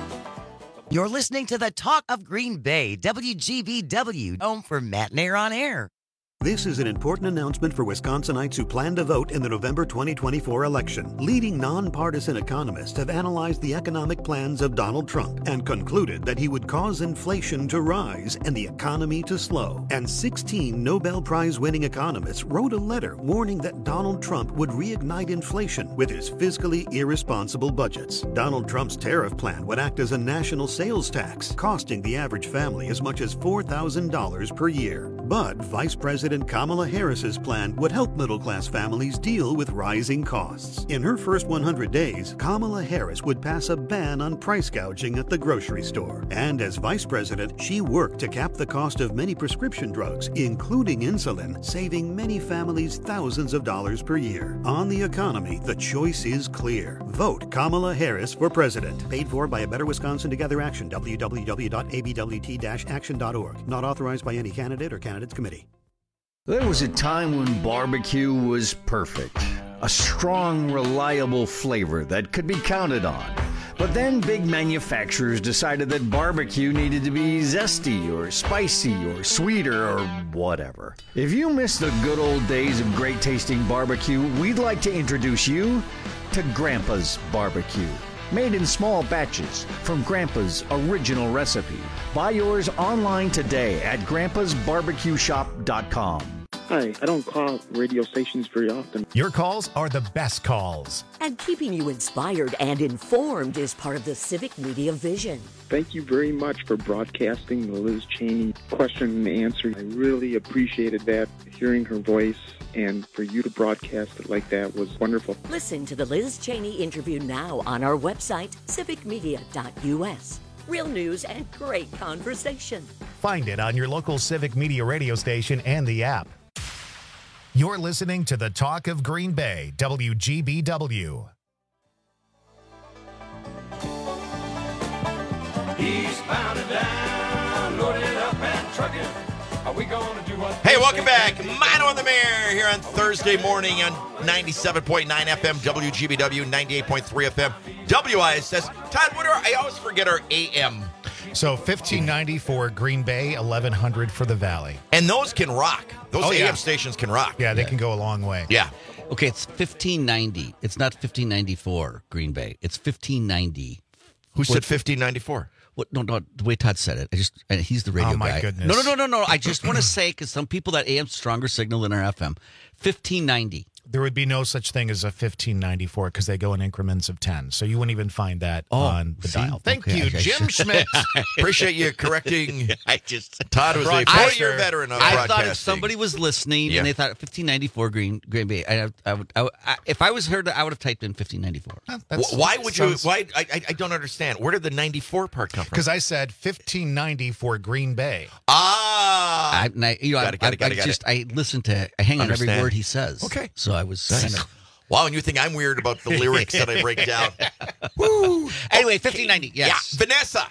You're listening to the Talk of Green Bay, W G B W, home for Matt and Air on Air. This is an important announcement for Wisconsinites who plan to vote in the November twenty twenty-four election. Leading nonpartisan economists have analyzed the economic plans of Donald Trump and concluded that he would cause inflation to rise and the economy to slow. And sixteen Nobel Prize-winning economists wrote a letter warning that Donald Trump would reignite inflation with his fiscally irresponsible budgets. Donald Trump's tariff plan would act as a national sales tax, costing the average family as much as four thousand dollars per year. But Vice President Kamala Harris's plan would help middle-class families deal with rising costs. In her first one hundred days, Kamala Harris would pass a ban on price gouging at the grocery store. And as vice president, she worked to cap the cost of many prescription drugs, including insulin, saving many families thousands of dollars per year. On the economy, the choice is clear. Vote Kamala Harris for president. Paid for by a Better Wisconsin Together Action, w w w dot a b w t dash action dot org. Not authorized by any candidate or candidates committee. There was a time when barbecue was perfect. A strong, reliable flavor that could be counted on. But then big manufacturers decided that barbecue needed to be zesty or spicy or sweeter or whatever. If you miss the good old days of great tasting barbecue, we'd like to introduce you to Grandpa's Barbecue. Made in small batches from Grandpa's original recipe. Buy yours online today at grandpas barbecue shop dot com. Hi, I don't call radio stations very often. Your calls are the best calls. And keeping you inspired and informed is part of the Civic Media vision. Thank you very much for broadcasting the Liz Cheney question and answer. I really appreciated that, hearing her voice, and for you to broadcast it like that was wonderful. Listen to the Liz Cheney interview now on our website, civic media dot u s. Real news and great conversation. Find it on your local Civic Media radio station and the app. You're listening to the Talk of Green Bay, W G B W. Eastbound and down, loaded up and trucking. Are we gonna do what? Hey, welcome back. Mino in the Mirror here on Thursday morning on ninety-seven point nine F M, W G B W, ninety-eight point three F M, W I S S. Todd, what are, I always forget our A M. So fifteen ninety for Green Bay, eleven hundred for the Valley. And those can rock. Those Oh, A M yeah. stations can rock. Yeah, they can go a long way. Yeah. Okay, it's fifteen ninety. It's not fifteen ninety-four Green Bay. It's fifteen ninety. Who said fifteen ninety-four? What? No, no. The way Todd said it. I just. And he's the radio Oh, my guy. goodness. No, no, no, no, no. I just want to say because some people that A M stronger signal than our F M. Fifteen ninety. There would be no such thing as a fifteen ninety-four because they go in increments of ten. So you wouldn't even find that Oh, on the see? dial. Thank Okay, you, I- I Jim should- Schmidt. Appreciate you correcting. I just. Todd was a I- four-year veteran of I broadcasting. thought if somebody was listening Yeah. and they thought fifteen ninety-four Green Green Bay, I, I would. I, I, if I was heard, I would have typed in fifteen ninety-four. Wh- Why would you? sounds- Why? I, I, I don't understand. Where did the ninety-four part come from? Because I said fifteen ninety for Green Bay. Ah, I, and I, you know, Got I, it, got it, got I, it, got just I listen to, I hang on every Understand. word he says. Okay. So I was Nice. kind of. Wow, and you think I'm weird about the lyrics that I break down? Woo! Anyway, fifteen ninety. Yes. Yeah, Vanessa.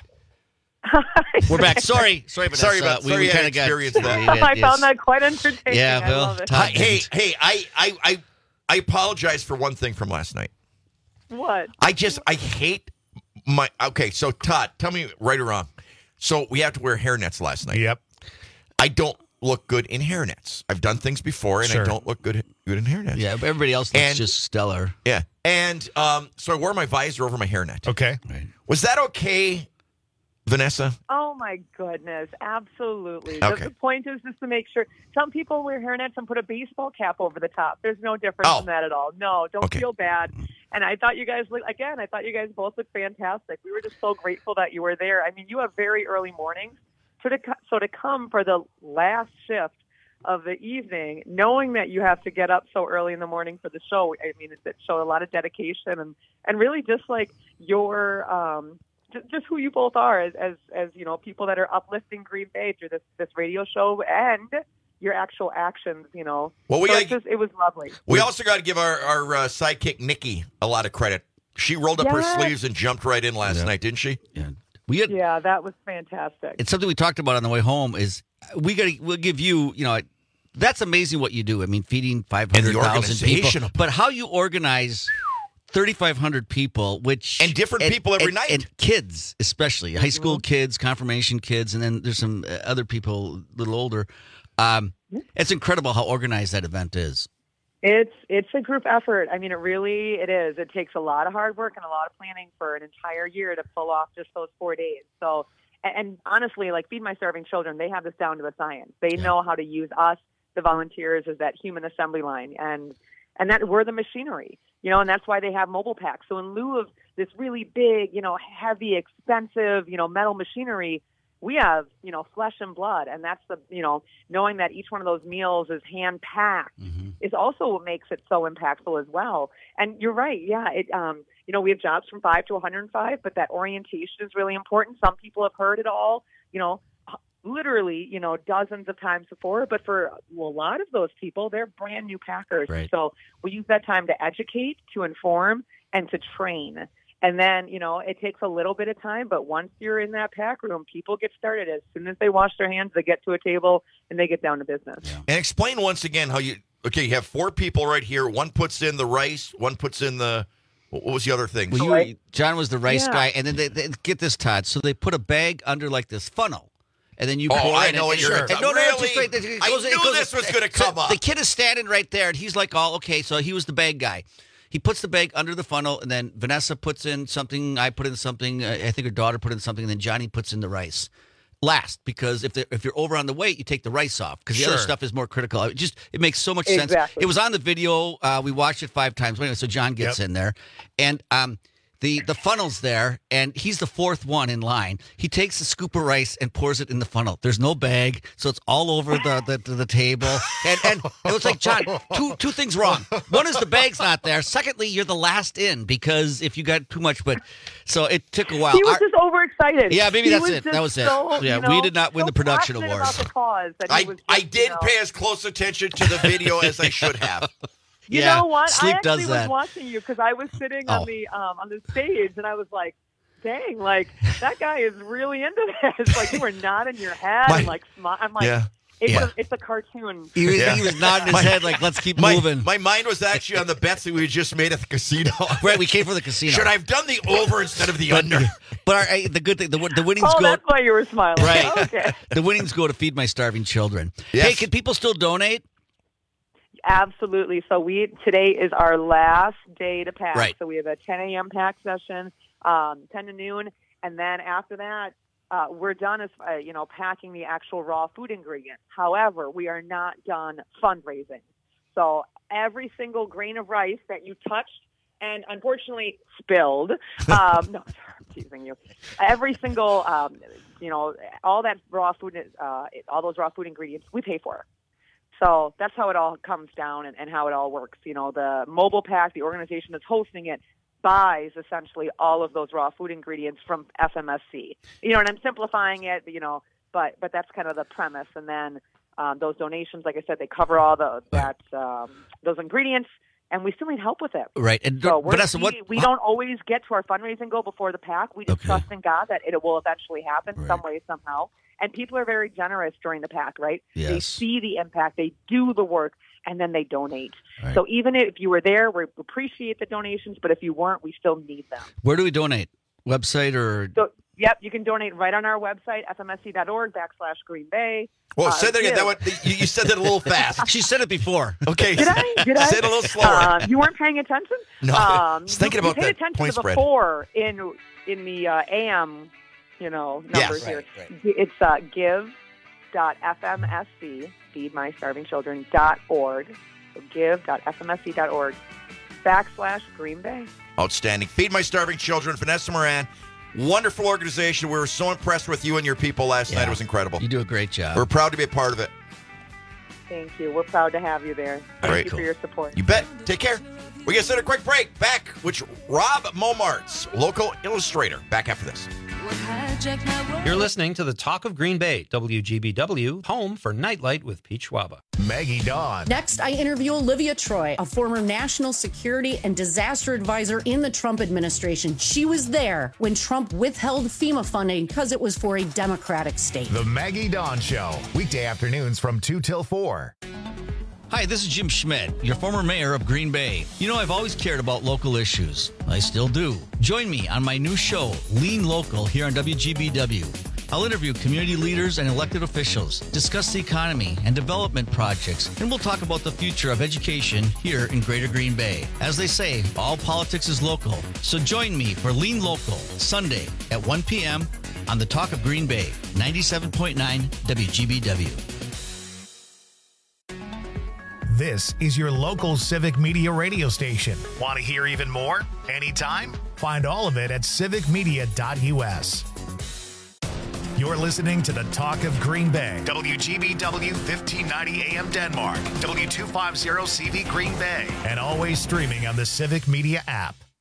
We're back. Sorry, sorry, Vanessa. Sorry about- we, sorry we you had kind of got. experienced that. we- I yes. found that quite entertaining. Yeah, I well, love it. Todd Hey, didn't. hey, I, I, I, I apologize for one thing from last night. What? I just, I hate my. Okay, so Todd, tell me right or wrong. So we have to wear hairnets last night. Yep. I don't look good in hairnets. I've done things before, and Sure. I don't look good good in hairnets. Yeah, but everybody else looks And- just stellar. Yeah. And um, so I wore my visor over my hairnet. Okay. Right. Was that okay, Vanessa? Oh my goodness, absolutely. The- Okay. The, point is just to make sure. Some people wear hairnets and put a baseball cap over the top. There's no difference Oh. in that at all. No, don't Okay. feel bad. And I thought you guys look again. I thought you guys both looked fantastic. We were just so grateful that you were there. I mean, you have very early mornings, so to co- so to come for the last shift of the evening, knowing that you have to get up so early in the morning for the show. I mean, it, it showed a lot of dedication and and really just like your. Um, Just, just who you both are as, as, as you know, people that are uplifting Green Bay through this, this radio show and your actual actions, you know. Well, we so gotta- it's just, it was lovely. We also got to give our, our uh, sidekick, Nikki, a lot of credit. She rolled up her Yes. sleeves and jumped right in last Yeah. night, didn't she? Yeah. We had, Yeah, that was fantastic. it's something we talked about on the way home. Is we got to we'll give you you know that's amazing what you do. I mean, feeding five hundred thousand people. But how you organize thirty-five hundred people, which and different and, people every and, night, and kids especially, high school kids, confirmation kids, and then there's some other people a little older. Um, it's incredible how organized that event is. It's it's a group effort. I mean, it really it is. It takes a lot of hard work and a lot of planning for an entire year to pull off just those four days. So, and, and honestly, like Feed My Starving Children, they have this down to a science. They yeah. know how to use us, the volunteers, as that human assembly line, and and that we're the machinery, you know, and that's why they have mobile packs. So in lieu of this really big, you know, heavy, expensive, you know, metal machinery, we have, you know, flesh and blood. And that's the, you know, knowing that each one of those meals is hand packed mm-hmm. is also what makes it so impactful as well. And you're right. Yeah. It, um, you know, we have jobs from five to one hundred five, but that orientation is really important. Some people have heard it all, you know, literally, you know, dozens of times before, but for well, a lot of those people, they're brand new packers. Right. So we use that time to educate, to inform, and to train. And then, you know, it takes a little bit of time, but once you're in that pack room, people get started. As soon as they wash their hands, they get to a table and they get down to business. Yeah. And explain once again how you, okay, you have four people right here. One puts in the rice, one puts in the, what was the other thing? Well, you, John was the rice Yeah. guy, and then they, they get this, Todd. So they put a bag under like this funnel. And then you Oh, pour I in know and- what you're and- talking- No, no, no, Really? just wait, it I goes- it knew goes- this was gonna so come up. The kid is standing right there, and he's like, "Oh, okay." So he was the bag guy. He puts the bag under the funnel, and then Vanessa puts in something. I put in something. Uh, I think her daughter put in something, and then Johnny puts in the rice. Last, because if the, if you're over on the weight, you take the rice off because the Sure. other stuff is more critical. It just it makes so much sense. Exactly. It was on the video. Uh, we watched it five times. Anyway, so John gets Yep. in there, and um, the the funnel's there, and he's the fourth one in line. He takes a scoop of rice and pours it in the funnel. There's no bag, so it's all over the the, the table. And and it was like, John, two two things wrong. One is the bag's not there. Secondly, you're the last in because if you got too much, but so it took a while. He was Our- just overexcited. Yeah, maybe He that's was it. just That was it. so, Yeah, you we know, did not win so the production passionate awards. About the cause that he I, was just, I you did know- pay as close attention to the video as I should have. You Yeah, know what? sleep I actually does was that. watching you because I was sitting Oh. on the um, on the stage and I was like, "Dang, like that guy is really into this." Like you were nodding your head My- and like smi- I'm like, Yeah. it's, Yeah. a, it's a cartoon. He was, Yeah. he was nodding his My- head like, let's keep My, moving. my mind was actually on the bets that we just made at the casino. Right, we came for the casino. Should I have done the over instead of the But, under? but our, eh, the good thing, the, the winnings Oh, go. that's why you were smiling. Right. Okay. The winnings go to Feed My Starving Children. Yes. Hey, can people still donate? Absolutely. So we today is our last day to pack. Right. So we have a ten a.m. pack session, um, ten to noon, and then after that, uh, we're done as uh, you know packing the actual raw food ingredients. However, we are not done fundraising. So every single grain of rice that you touched and unfortunately spilled, um, no, I'm teasing you. Every single, um, you know, all that raw food, uh, all those raw food ingredients, we pay for. So that's how it all comes down and, and how it all works. You know, the mobile pack, the organization that's hosting it, buys essentially all of those raw food ingredients from F M S C. You know, and I'm simplifying it, you know, but but that's kind of the premise. And then um, those donations, like I said, they cover all the that um, those ingredients, and we still need help with it. Right. And So we're, Vanessa, we, what? we don't always get to our fundraising goal before the pack. We just Okay. trust in God that it will eventually happen Right. some way, somehow. And people are very generous during the pack, right? They Yes. see the impact, they do the work, and then they donate. Right. So even if you were there, we appreciate the donations, but if you weren't, we still need them. Where do we donate? Website or? So, yep, you can donate right on our website, f m s c dot org backslash Green Bay. Well, Uh, say that again. give. That one, you, you said that a little fast. She said it before. Okay. Did I? Did I? Say it a little slower. Um, you weren't paying attention? No, Um, I was thinking you, about you paid that attention point to the spread. four in in the uh, A M, you know, Yes. numbers Right, here. right. It's uh, give.fmsc, feed my starving children, dot org. So give.fmsc dot org backslash Green Bay. Outstanding. Feed My Starving Children, Vanessa Moran. Wonderful organization. We were so impressed with you and your people last Yeah. night. It was incredible. You do a great job. We're proud to be a part of it. Thank you. We're proud to have you there. Thank Great. you for your support. You bet. Take care. We're going to set a quick break. Back with Rob Momartz, local illustrator. Back after this. You're listening to the Talk of Green Bay, W G B W, home for Nightlight with Pete Schwaba. Maggie Dawn. Next, I interview Olivia Troy, a former national security and disaster advisor in the Trump administration. She was there when Trump withheld FEMA funding because it was for a Democratic state. The Maggie Dawn Show. Weekday afternoons from two till four. Hi, this is Jim Schmidt, your former mayor of Green Bay. You know, I've always cared about local issues. I still do. Join me on my new show, Lean Local, here on W G B W. I'll interview community leaders and elected officials, discuss the economy and development projects, and we'll talk about the future of education here in Greater Green Bay. As they say, all politics is local. So join me for Lean Local, Sunday at one p.m. on the Talk of Green Bay, ninety-seven point nine W G B W. This is your local civic media radio station. Want to hear even more? Anytime? Find all of it at civic media dot u s. You're listening to the Talk of Green Bay. W G B W fifteen ninety A M Denmark. W two fifty C V Green Bay. And always streaming on the Civic Media app.